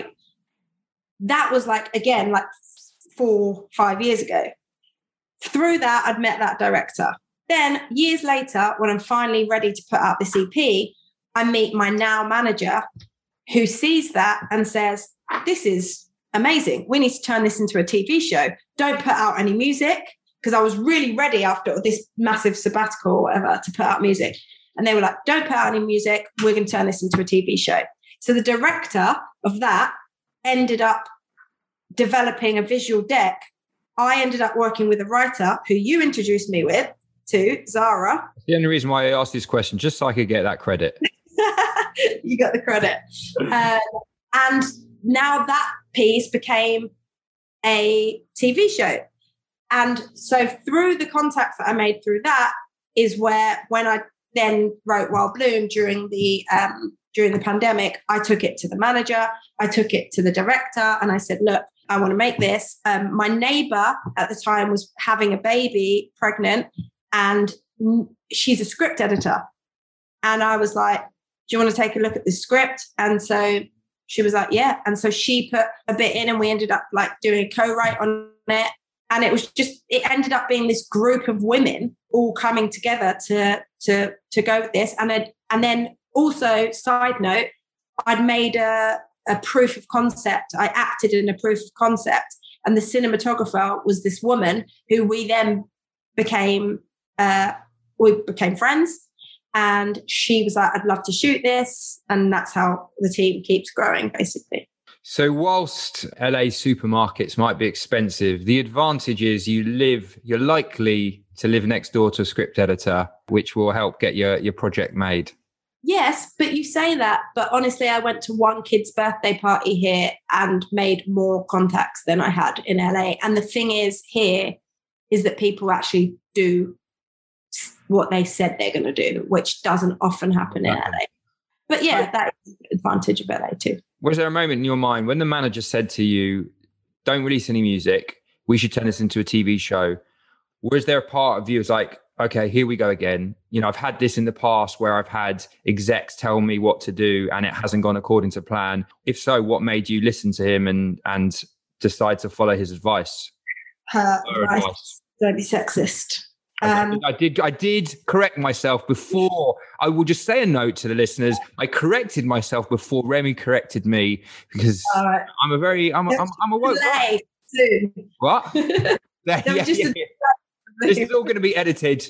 That was like, again, like four, five years ago. Through that, I'd met that director. Then years later, when I'm finally ready to put out this E P, I meet my now manager who sees that and says, this is amazing. We need to turn this into a T V show. Don't put out any music, because I was really ready after this massive sabbatical or whatever to put out music. And they were like, don't put out any music. We're going to turn this into a T V show. So the director of that ended up developing a visual deck. I ended up working with a writer who you introduced me with to, Zara.
The only reason why I asked this question, just so I could get that credit.
You got the credit. Um, and now that piece became a T V show. And so through the contacts that I made through that is where, when I then wrote Wild Bloom during the um, during the pandemic, I took it to the manager, I took it to the director, and I said, look, I want to make this. Um, my neighbor at the time was having a baby, pregnant, and she's a script editor. And I was like, do you want to take a look at this script? And so she was like, yeah. And so she put a bit in, and we ended up like doing a co-write on it. And it was just, it ended up being this group of women all coming together to, to, to go with this. And then, and then also, side note, I'd made a, a proof of concept. I acted in a proof of concept. And the cinematographer was this woman who we then became, uh, we became friends. And she was like, I'd love to shoot this. And that's how the team keeps growing, basically.
So whilst L A supermarkets might be expensive, the advantage is you live, you're likely to live next door to a script editor, which will help get your, your project made.
Yes, but you say that. But honestly, I went to one kid's birthday party here and made more contacts than I had in L A. And the thing is here is that people actually do what they said they're going to do, which doesn't often happen in L A. But yeah, that is the advantage of L A too.
Was there a moment in your mind when the manager said to you, don't release any music, we should turn this into a T V show? Was there a part of you was like, okay, here we go again. You know, I've had this in the past where I've had execs tell me what to do and it hasn't gone according to plan. If so, what made you listen to him and, and decide to follow his advice?
Her advice, advice. Don't be sexist.
Um, I did. I did correct myself before. I will just say a note to the listeners. I corrected myself before Remy corrected me because uh, I'm a very. I'm. A, I'm. I'm a woke.
Soon.
What? yeah, yeah,
just
yeah. A- this is all going to be edited.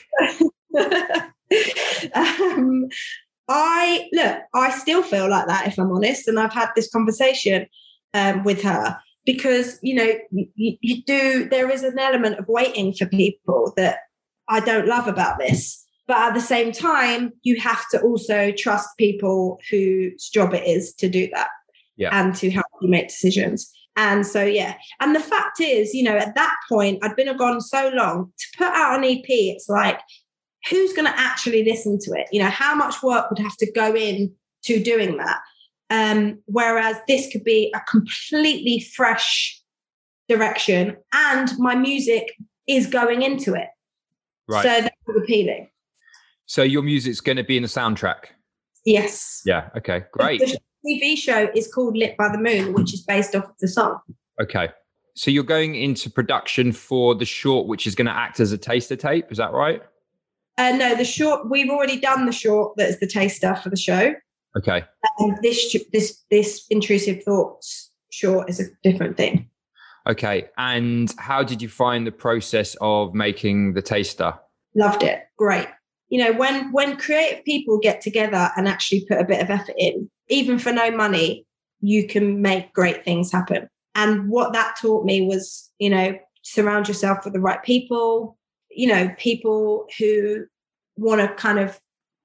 um, I look. I still feel like that, if I'm honest, and I've had this conversation um, with her. Because, you know, you, you do, there is an element of waiting for people that I don't love about this. But at the same time, you have to also trust people whose job it is to do that
yeah.
and to help you make decisions. And so, yeah. And the fact is, you know, at that point, I'd been gone so long to put out an E P. It's like, who's going to actually listen to it? You know, how much work would have to go in to doing that? Um, whereas this could be a completely fresh direction and my music is going into it.
Right.
So that's appealing.
So your music's going to be in the soundtrack?
Yes.
Yeah. Okay, great.
The T V show is called Lit by the Moon, which is based off of the song.
Okay. So you're going into production for the short, which is going to act as a taster tape. Is that right?
Uh, no, the short, we've already done the short that is the taster for the show.
Okay.
Um, this this this intrusive thoughts short is a different thing.
Okay. And how did you find the process of making the taster?
Loved it. Great. You know, when when creative people get together and actually put a bit of effort in, even for no money, you can make great things happen. And what that taught me was, you know, surround yourself with the right people, you know, people who want to kind of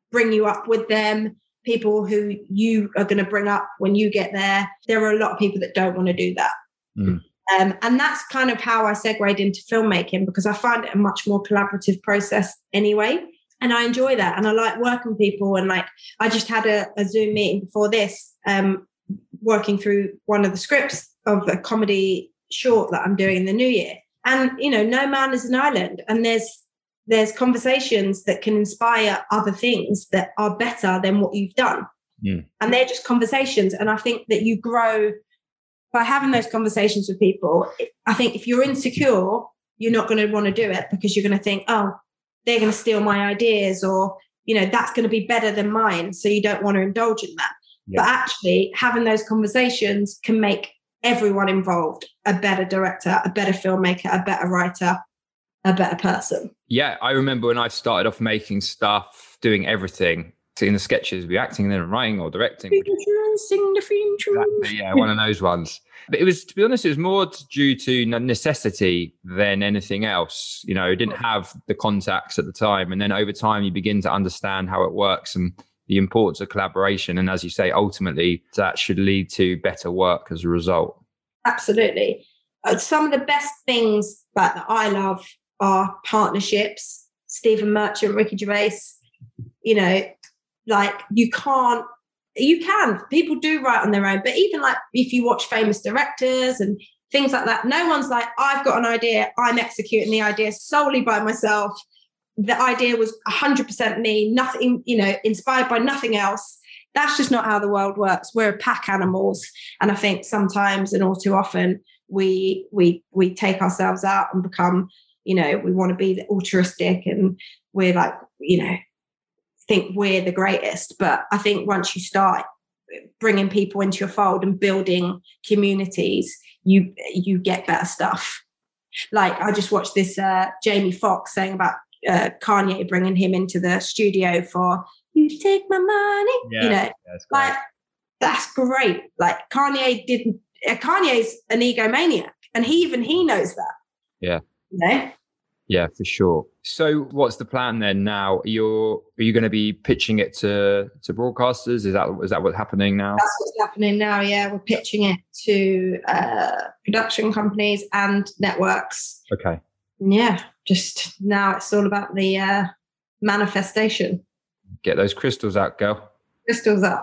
bring you up with them, people who you are going to bring up when you get there. There are a lot of people that don't want to do that.
Mm.
Um, and that's kind of how I segued into filmmaking, because I find it a much more collaborative process anyway. And I enjoy that. And I like working with people. And like, I just had a, a Zoom meeting before this, um, working through one of the scripts of a comedy short that I'm doing in the new year. And, you know, no man is an island. And there's, there's conversations that can inspire other things that are better than what you've done.
Mm.
And they're just conversations. And I think that you grow by having those conversations with people. I think if you're insecure, you're not going to want to do it, because you're going to think, oh, they're going to steal my ideas, or, you know, that's going to be better than mine. So you don't want to indulge in that. Yeah. But actually having those conversations can make everyone involved a better director, a better filmmaker, a better writer, a better person.
Yeah, I remember when I started off making stuff, doing everything, in the sketches, be acting and then writing or directing.
Sing the theme tune.
Exactly, yeah, one of those ones. But it was, to be honest, it was more due to necessity than anything else. You know, didn't have the contacts at the time. And then over time, you begin to understand how it works and the importance of collaboration. And as you say, ultimately, that should lead to better work as a result.
Absolutely. Uh, some of the best things that, that I love are partnerships. Stephen Merchant, Ricky Gervais, you know, like you can't, you can, people do write on their own, but even like if you watch famous directors and things like that, no one's like, I've got an idea, I'm executing the idea solely by myself. The idea was one hundred percent me, nothing, you know, inspired by nothing else. That's just not how the world works. We're pack animals. And I think sometimes, and all too often, we we we take ourselves out and become, you know, we want to be altruistic, and we're like, you know, think we're the greatest. But I think once you start bringing people into your fold and building communities, you you get better stuff. Like I just watched this uh, Jamie Foxx saying about uh, Kanye bringing him into the studio for "You Take My Money."
Yeah,
you know,
that's
like that's great. Like Kanye didn't. Uh, Kanye's an egomaniac, and he even he knows that.
Yeah.
You know?
Yeah, for sure. So what's the plan then now? You're, are you going to be pitching it to, to broadcasters? Is that, is that what's happening now?
That's what's happening now, yeah. We're pitching it to uh, production companies and networks.
Okay.
Yeah, just now it's all about the uh, manifestation.
Get those crystals out, girl.
Crystals up.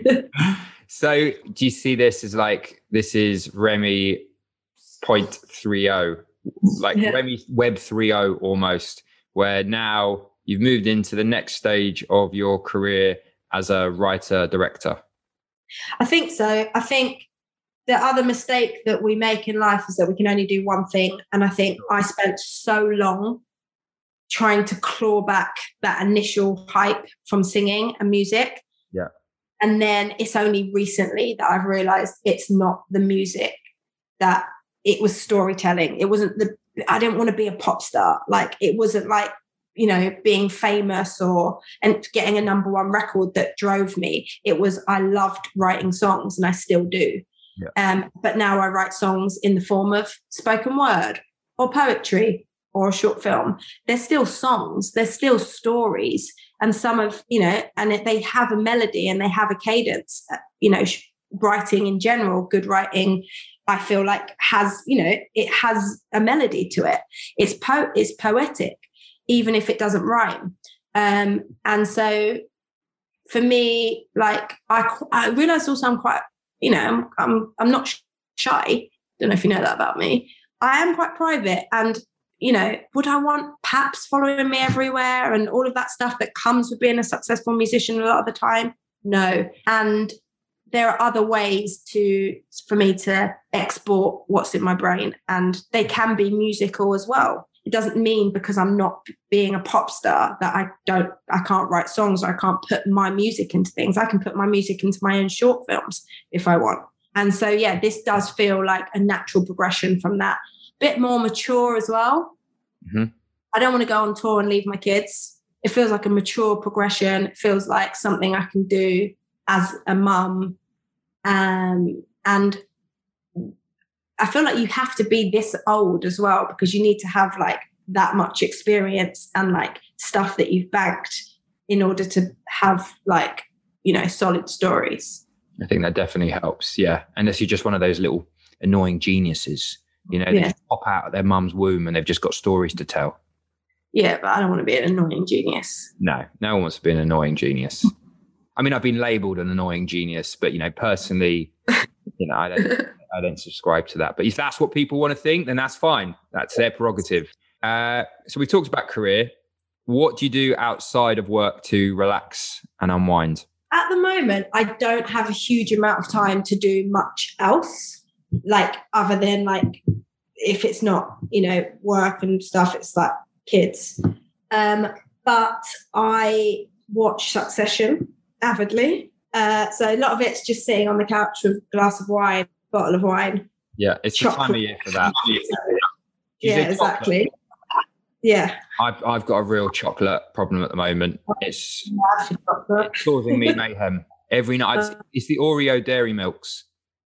So do you see this as like, this is Remy point three oh? Like yeah. Remy Web three point oh almost, where now you've moved into the next stage of your career as a writer, director?
I think so. I think the other mistake that we make in life is that we can only do one thing. And I think I spent so long trying to claw back that initial hype from singing and music.
Yeah.
And then it's only recently that I've realized it's not the music, that it was storytelling. It wasn't the, I didn't want to be a pop star. Like it wasn't like, you know, being famous or, and getting a number one record that drove me. It was, I loved writing songs, and I still do.
Yeah.
Um, but now I write songs in the form of spoken word or poetry or a short film. They're still songs, they're still stories. And some of, you know, and it, they have a melody and they have a cadence, you know, writing in general, good writing, I feel like has, you know, it has a melody to it. It's po- it's poetic, even if it doesn't rhyme. Um, and so for me, like I, I realized also I'm quite, you know, I'm, I'm, I'm not shy. Don't know if you know that about me. I am quite private, and, you know, would I want paps following me everywhere and all of that stuff that comes with being a successful musician a lot of the time? No. And there are other ways to for me to export what's in my brain, and they can be musical as well. It doesn't mean because I'm not being a pop star that I don't, I can't write songs, or I can't put my music into things. I can put my music into my own short films if I want. And so, yeah, this does feel like a natural progression from that. Bit more mature as well.
Mm-hmm.
I don't want to go on tour and leave my kids. It feels like a mature progression. It feels like something I can do as a mum. Um, and I feel like you have to be this old as well, because you need to have like that much experience and like stuff that you've banked in order to have like, you know, solid stories.
I think that definitely helps. Yeah. Unless you're just one of those little annoying geniuses, you know,
Yeah.
they just pop out of their mum's womb and they've just got stories to tell.
Yeah, but I don't want to be an annoying genius.
No, no one wants to be an annoying genius. I mean, I've been labelled an annoying genius, but, you know, personally, you know, I don't, I don't subscribe to that. But if that's what people want to think, then that's fine. That's their prerogative. Uh, so we talked about career. What do you do outside of work to relax and unwind?
At the moment, I don't have a huge amount of time to do much else, like other than like if it's not, you know, work and stuff, it's like kids. Um, but I watch Succession avidly. Uh, so a lot of it's just sitting on the couch with a glass of wine, bottle of wine.
Yeah, it's
chocolate.
the time of year for that.
Yeah, exactly.
Chocolate?
Yeah.
I've, I've got a real chocolate problem at the moment. It's,
Chocolate.
it's causing me mayhem every night. It's, it's the Oreo dairy milks.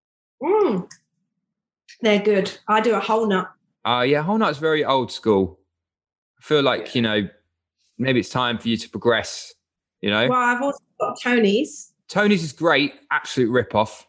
Mm. They're good. I do a whole nut.
Uh, yeah, whole nut's very old school. I feel like, you know, maybe it's time for you to progress, you know?
Well, I've also got Tony's.
Tony's is great. Absolute rip-off.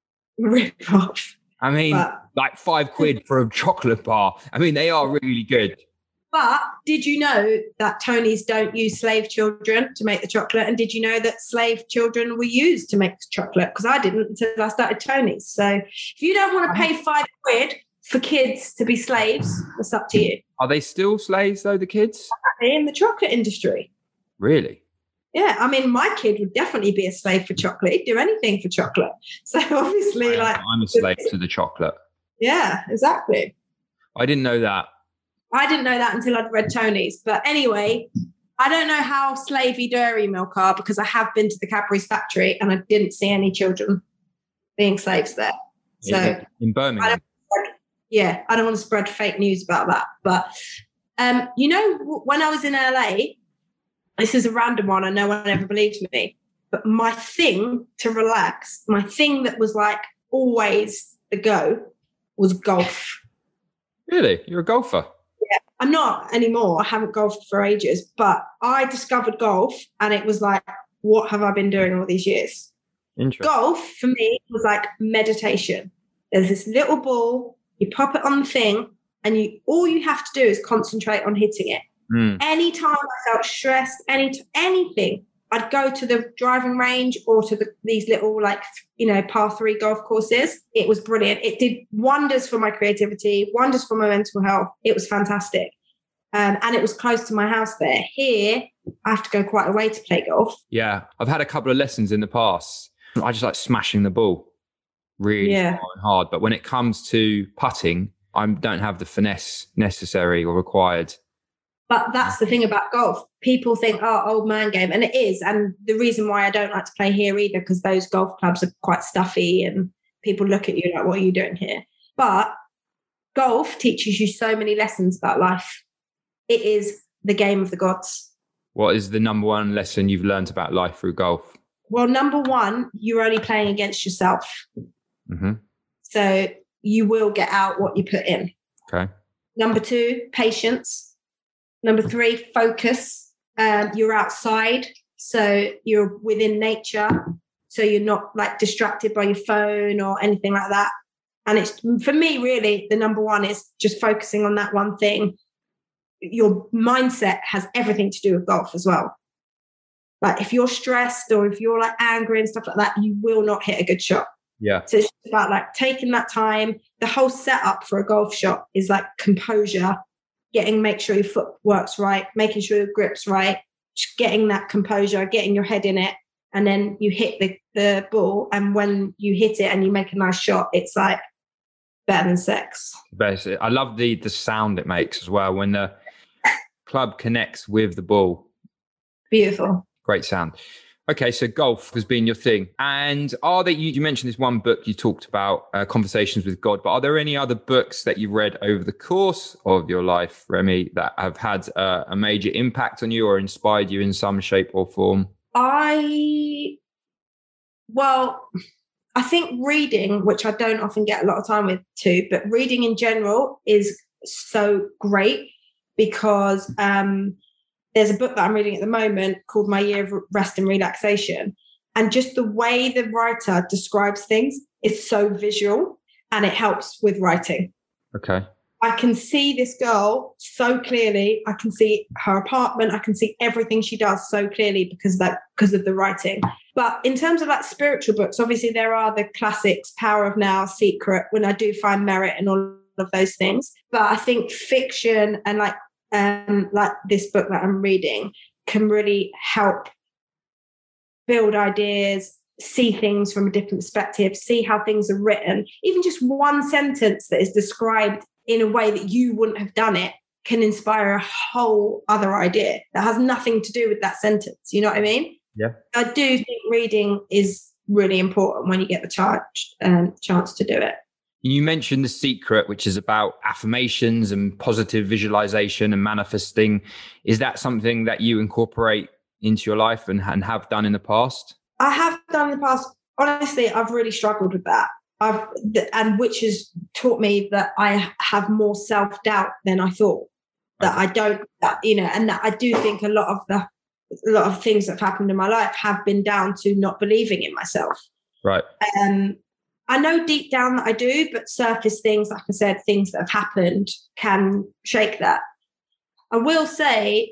Rip off.
I mean,
But-
like five quid for a chocolate bar. I mean, they are really good.
But did you know that Tony's don't use slave children to make the chocolate? And did you know that slave children were used to make the chocolate? Because I didn't until I started Tony's. So if you don't want to pay five quid for kids to be slaves, it's up to you.
Are they still slaves, though, the kids?
In the chocolate industry.
Really?
Yeah, I mean, my kid would definitely be a slave for chocolate. He'd do anything for chocolate. So obviously, like...
I'm a slave to the chocolate.
Yeah, exactly.
I didn't know that.
I didn't know that until I'd read Tony's. But anyway, I don't know how slavey dairy milk are because I have been to the Cadbury's factory and I didn't see any children being slaves there. So
in, in Birmingham.
I don't, yeah, I don't want to spread fake news about that. But, um, you know, when I was in L A, this is a random one and no one ever believed me, but my thing to relax, my thing that was like always the go was golf.
Really? You're a golfer?
Yeah, I'm not anymore. I haven't golfed for ages, but I discovered golf and it was like, what have I been doing all these years?
Interesting.
Golf for me was like meditation. There's this little ball, you pop it on the thing and you all you have to do is concentrate on hitting it.
Mm.
Anytime I felt stressed, any anything, I'd go to the driving range or to the, these little like, you know, par three golf courses. It was brilliant. It did wonders for my creativity, wonders for my mental health. It was fantastic. Um, and it was close to my house there. Here, I have to go quite a way to play golf.
Yeah, I've had a couple of lessons in the past. I just like smashing the ball really
Yeah.
hard. But when it comes to putting, I don't have the finesse necessary or required.
But that's the thing about golf. People think, oh, old man game. And it is. And the reason why I don't like to play here either, because those golf clubs are quite stuffy and people look at you like, what are you doing here? But golf teaches you so many lessons about life. It is the game of the gods.
What is the number one lesson you've learned about life through golf?
Well, number one, you're only playing against yourself.
Mm-hmm.
So you will get out what you put in.
Okay.
Number two, patience. Number three, focus. Um, you're outside, so you're within nature, so you're not like distracted by your phone or anything like that. And it's for me, really, the number one is just focusing on that one thing. Your mindset has everything to do with golf as well. Like if you're stressed or if you're like angry and stuff like that, you will not hit a good shot.
Yeah.
So it's about like taking that time. The whole setup for a golf shot is like composure. Getting, make sure your foot works right, making sure your grip's right, just getting that composure, getting your head in it, and then you hit the, the ball. And when you hit it and you make a nice shot, it's like better than sex.
Basically, I love the the sound it makes as well when the club connects with the ball.
Beautiful.
Great sound. Okay, so golf has been your thing. And are there, you, you mentioned this one book you talked about, uh, Conversations with God, but are there any other books that you've read over the course of your life, Remi, that have had uh, a major impact on you or inspired you in some shape or form?
I, well, I think reading, which I don't often get a lot of time with too, but reading in general is so great because um, there's a book that I'm reading at the moment called My Year of Rest and Relaxation. And just the way the writer describes things is so visual and it helps with writing.
Okay.
I can see this girl so clearly. I can see her apartment. I can see everything she does so clearly because of that, because of the writing. But in terms of like spiritual books, obviously there are the classics, Power of Now, Secret, when I do find merit in all of those things. But I think fiction and like um, like this book that I'm reading can really help build ideas, see things from a different perspective, see how things are written. Even just one sentence that is described in a way that you wouldn't have done it can inspire a whole other idea that has nothing to do with that sentence. You know what I mean?
Yeah.
I do think reading is really important when you get the chance, um, chance to do it.
You mentioned The Secret, which is about affirmations and positive visualization and manifesting. Is that something that you incorporate into your life and, and have done in the past?
I have done in the past. Honestly, I've really struggled with that. I've, and which has taught me that I have more self-doubt than I thought. That I don't, that, you know, and that I do think a lot of the, a lot of things that have happened in my life have been down to not believing in myself.
Right.
Um, I know deep down that I do, but surface things, like I said, things that have happened can shake that. I will say,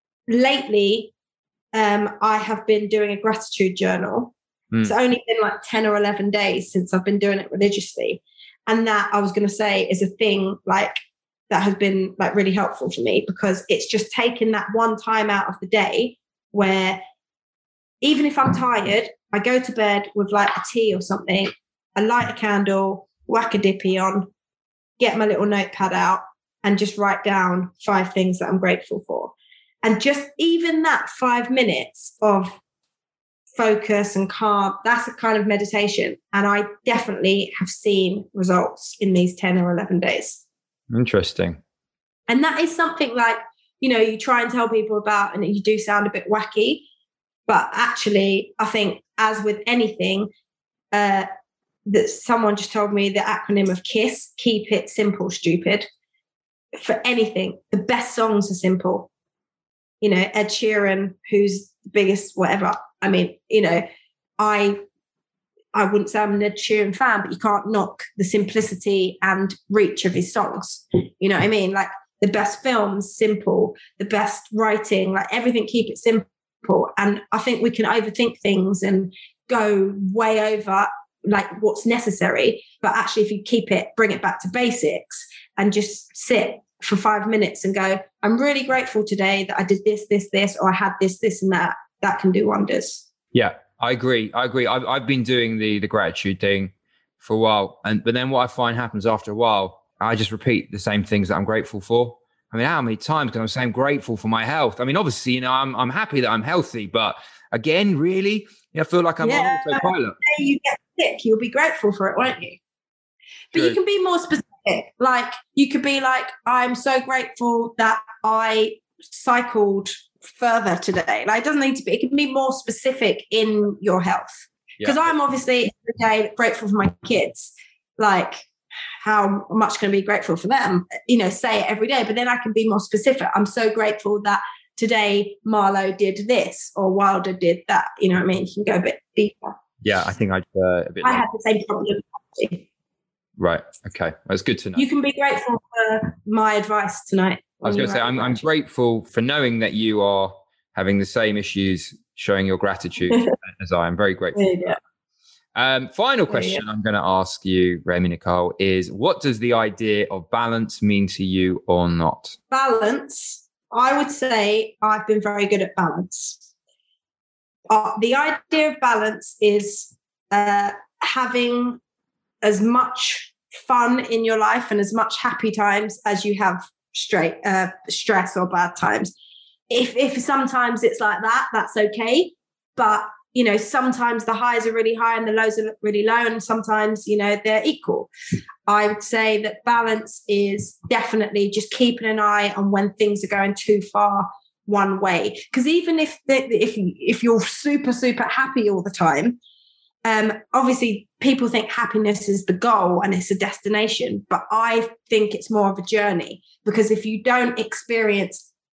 lately, um, I have been doing a gratitude journal. Mm. It's only been like ten or eleven days since I've been doing it religiously. And that, I was going to say, is a thing like that has been like really helpful for me, because it's just taken that one time out of the day where even if I'm tired, I go to bed with like a tea or something, I light a candle, whack a dippy on, get my little notepad out and just write down five things that I'm grateful for. And just even that five minutes of focus and calm, that's a kind of meditation. And I definitely have seen results in these ten or eleven days.
Interesting.
And that is something like, you know, you try and tell people about and you do sound a bit wacky, but actually I think as with anything, uh, that someone just told me the acronym of KISS, keep it simple, stupid. For anything, the best songs are simple. You know, Ed Sheeran, who's the biggest whatever. I mean, you know, I I wouldn't say I'm an Ed Sheeran fan, but you can't knock the simplicity and reach of his songs. You know what I mean? Like the best films, simple. The best writing, like everything, keep it simple. And I think we can overthink things and go way over like what's necessary. But actually, if you keep it, bring it back to basics and just sit for five minutes and go, I'm really grateful today that I did this, this, this, or I had this, this, and that, that can do wonders.
Yeah, I agree. I agree. I've, I've been doing the the gratitude thing for a while. And but then what I find happens after a while, I just repeat the same things that I'm grateful for. I mean, how many times can I say I'm grateful for my health? I mean, obviously, you know, I'm I'm happy that I'm healthy, but again, really, you know, I feel like I'm
yeah,
on autopilot.
If you get sick, you'll be grateful for it, won't you? But
True.
You can be more specific. Like you could be like, I'm so grateful that I cycled further today. Like it doesn't need to be, it can be more specific in your health. Because yeah. I'm obviously today grateful for my kids. Like how much can I be grateful for them? You know, say it every day, but then I can be more specific. I'm so grateful that today Marlo did this or Wilder did that. You know what I mean? You can go a bit deeper.
Yeah, I think I'd uh, a bit.
I
like-
had the same problem.
Right. Okay. That's good to know.
You can be grateful for my advice tonight.
I was going to say, I'm, I'm grateful for knowing that you are having the same issues, showing your gratitude as I am. Very grateful.
Yeah, yeah.
Um, final question yeah. I'm going to ask you, Remi Nicole, is what does the idea of balance mean to you or not?
Balance. I would say I've been very good at balance. Uh, the idea of balance is uh, having as much fun in your life and as much happy times as you have straight uh, stress or bad times. If if sometimes it's like that, that's okay. But, you know, sometimes the highs are really high and the lows are really low, and sometimes, you know, they're equal. I would say that balance is definitely just keeping an eye on when things are going too far one way. Because even if the, if if you're super, super happy all the time, Um, obviously, people think happiness is the goal and it's a destination, but I think it's more of a journey, because if you don't experience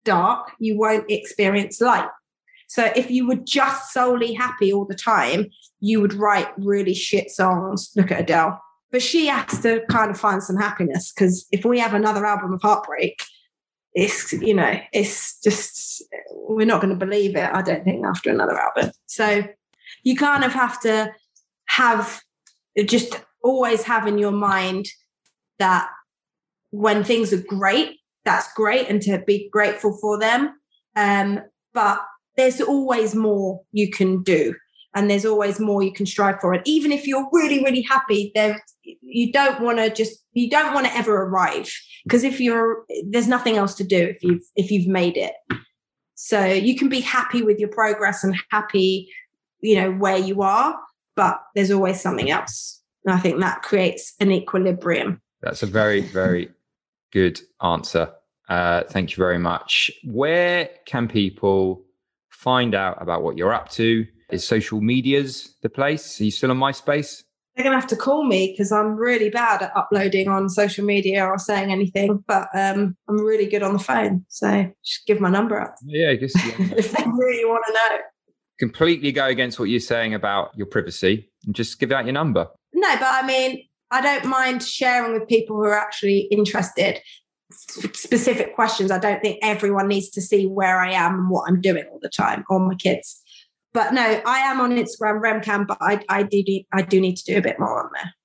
dark, you won't experience light. So if you were just solely happy all the time, you would write really shit songs. Look at Adele. But she has to kind of find some happiness, because if we have another album of heartbreak, it's, you know, it's just, we're not going to believe it, I don't think, after another album. So you kind of have to have, just always have in your mind that when things are great, that's great, and to be grateful for them. Um, but there's always more you can do, and there's always more you can strive for. And even if you're really, really happy, there, you don't want to just, you don't want to ever arrive, because if you're, there's nothing else to do if you've, if you've made it. So you can be happy with your progress and happy, you know, where you are, but there's always something else. And I think that creates an equilibrium.
That's a very, very good answer. Uh, thank you very much. Where can people find out about what you're up to? Is social medias the place? Are you still on MySpace?
They're going to have to call me, because I'm really bad at uploading on social media or saying anything, but um, I'm really good on the phone. So just give my number up.
Yeah, I guess. Yeah.
If they really want to know.
Completely go against what you're saying about your privacy and just give out your number.
No, but I mean, I don't mind sharing with people who are actually interested. Specific questions. I don't think everyone needs to see where I am and what I'm doing all the time, or my kids. But no, I am on Instagram, Remcam, but I, I do need, I do need to do a bit more on there.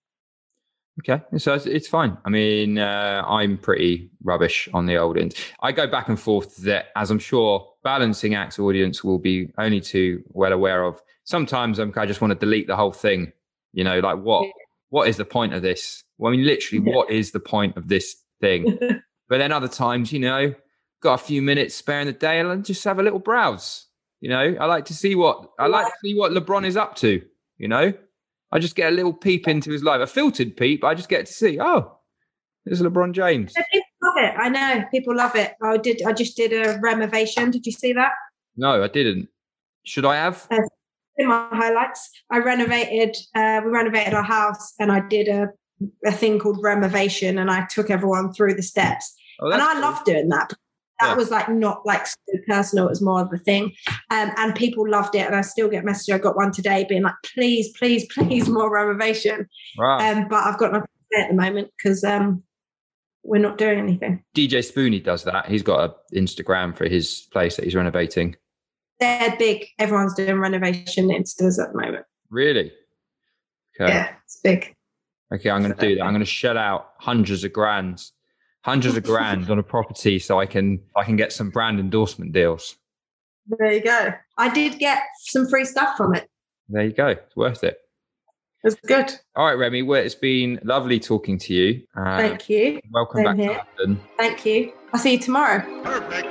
Okay, so it's, it's fine. I mean, uh, I'm pretty rubbish on the old end. I go back and forth that, as I'm sure Balancing Acts audience will be only too well aware of. Sometimes I'm, I just want to delete the whole thing. You know, like what? What is the point of this? Well, I mean, literally, what is the point of this thing? But then other times, you know, got a few minutes spare in the day and just have a little browse. You know, I like to see what I like to see what LeBron is up to. You know, I just get a little peep into his life, a filtered peep. I just get to see, oh, there's LeBron James.
Yeah, people love it. I know people love it. I did. I just did a renovation. Did you see that?
No, I didn't. Should I have?
Uh, in my highlights, I renovated. Uh, we renovated our house, and I did a a thing called renovation, and I took everyone through the steps. Oh, and I cool. love doing that. That yeah. was like not like so personal. It was more of a thing. Um, and people loved it. And I still get messages. I got one today being like, please, please, please, more renovation. Wow. Um, but I've got nothing to say at the moment, because um, we're not doing anything.
D J Spoonie does that. He's got an Instagram for his place that he's renovating.
They're big. Everyone's doing renovation Instas at the moment.
Really?
Okay. Yeah, it's big.
Okay, I'm going to do that. I'm going to shell out hundreds of grands, hundreds of grand on a property so I can I can get some brand endorsement deals.
There you go. I did get some free stuff from it.
There you go. It's worth it.
It's good.
All right, Remi. Well, it's been lovely talking to you.
Uh, Thank you.
Welcome Same back here. to London.
Thank you. I'll see you tomorrow. Perfect.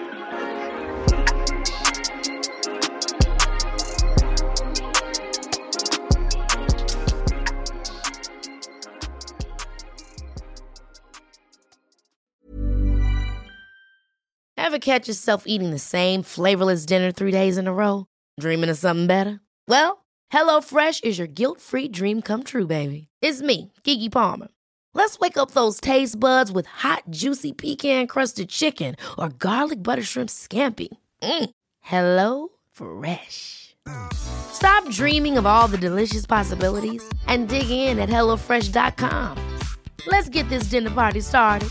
Ever catch yourself eating the same flavorless dinner three days in a row? Dreaming of something better? Well, HelloFresh is your guilt-free dream come true, baby. It's me, Keke Palmer. Let's wake up those taste buds with hot, juicy pecan-crusted chicken or garlic butter shrimp scampi. Mm. Hello Fresh. Stop dreaming of all the delicious possibilities and dig in at hello fresh dot com. Let's get this dinner party started.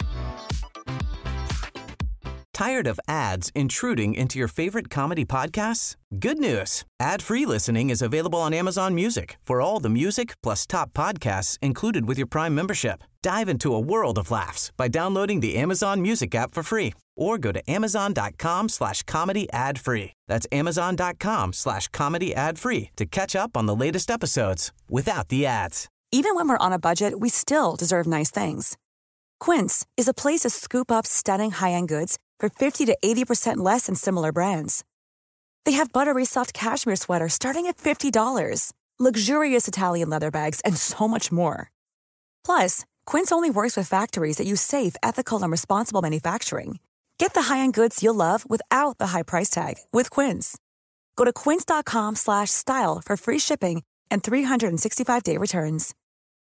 Tired of ads intruding into your favorite comedy podcasts? Good news. Ad-free listening is available on Amazon Music for all the music plus top podcasts included with your Prime membership. Dive into a world of laughs by downloading the Amazon Music app for free or go to amazon.com slash comedy ad free. That's amazon.com slash comedy ad free to catch up on the latest episodes without the ads.
Even when we're on a budget, we still deserve nice things. Quince is a place to scoop up stunning high-end goods for fifty to eighty percent less than similar brands. They have buttery soft cashmere sweaters starting at fifty dollars, luxurious Italian leather bags, and so much more. Plus, Quince only works with factories that use safe, ethical, and responsible manufacturing. Get the high-end goods you'll love without the high price tag with Quince. Go to quince.com slash style for free shipping and three sixty-five day returns.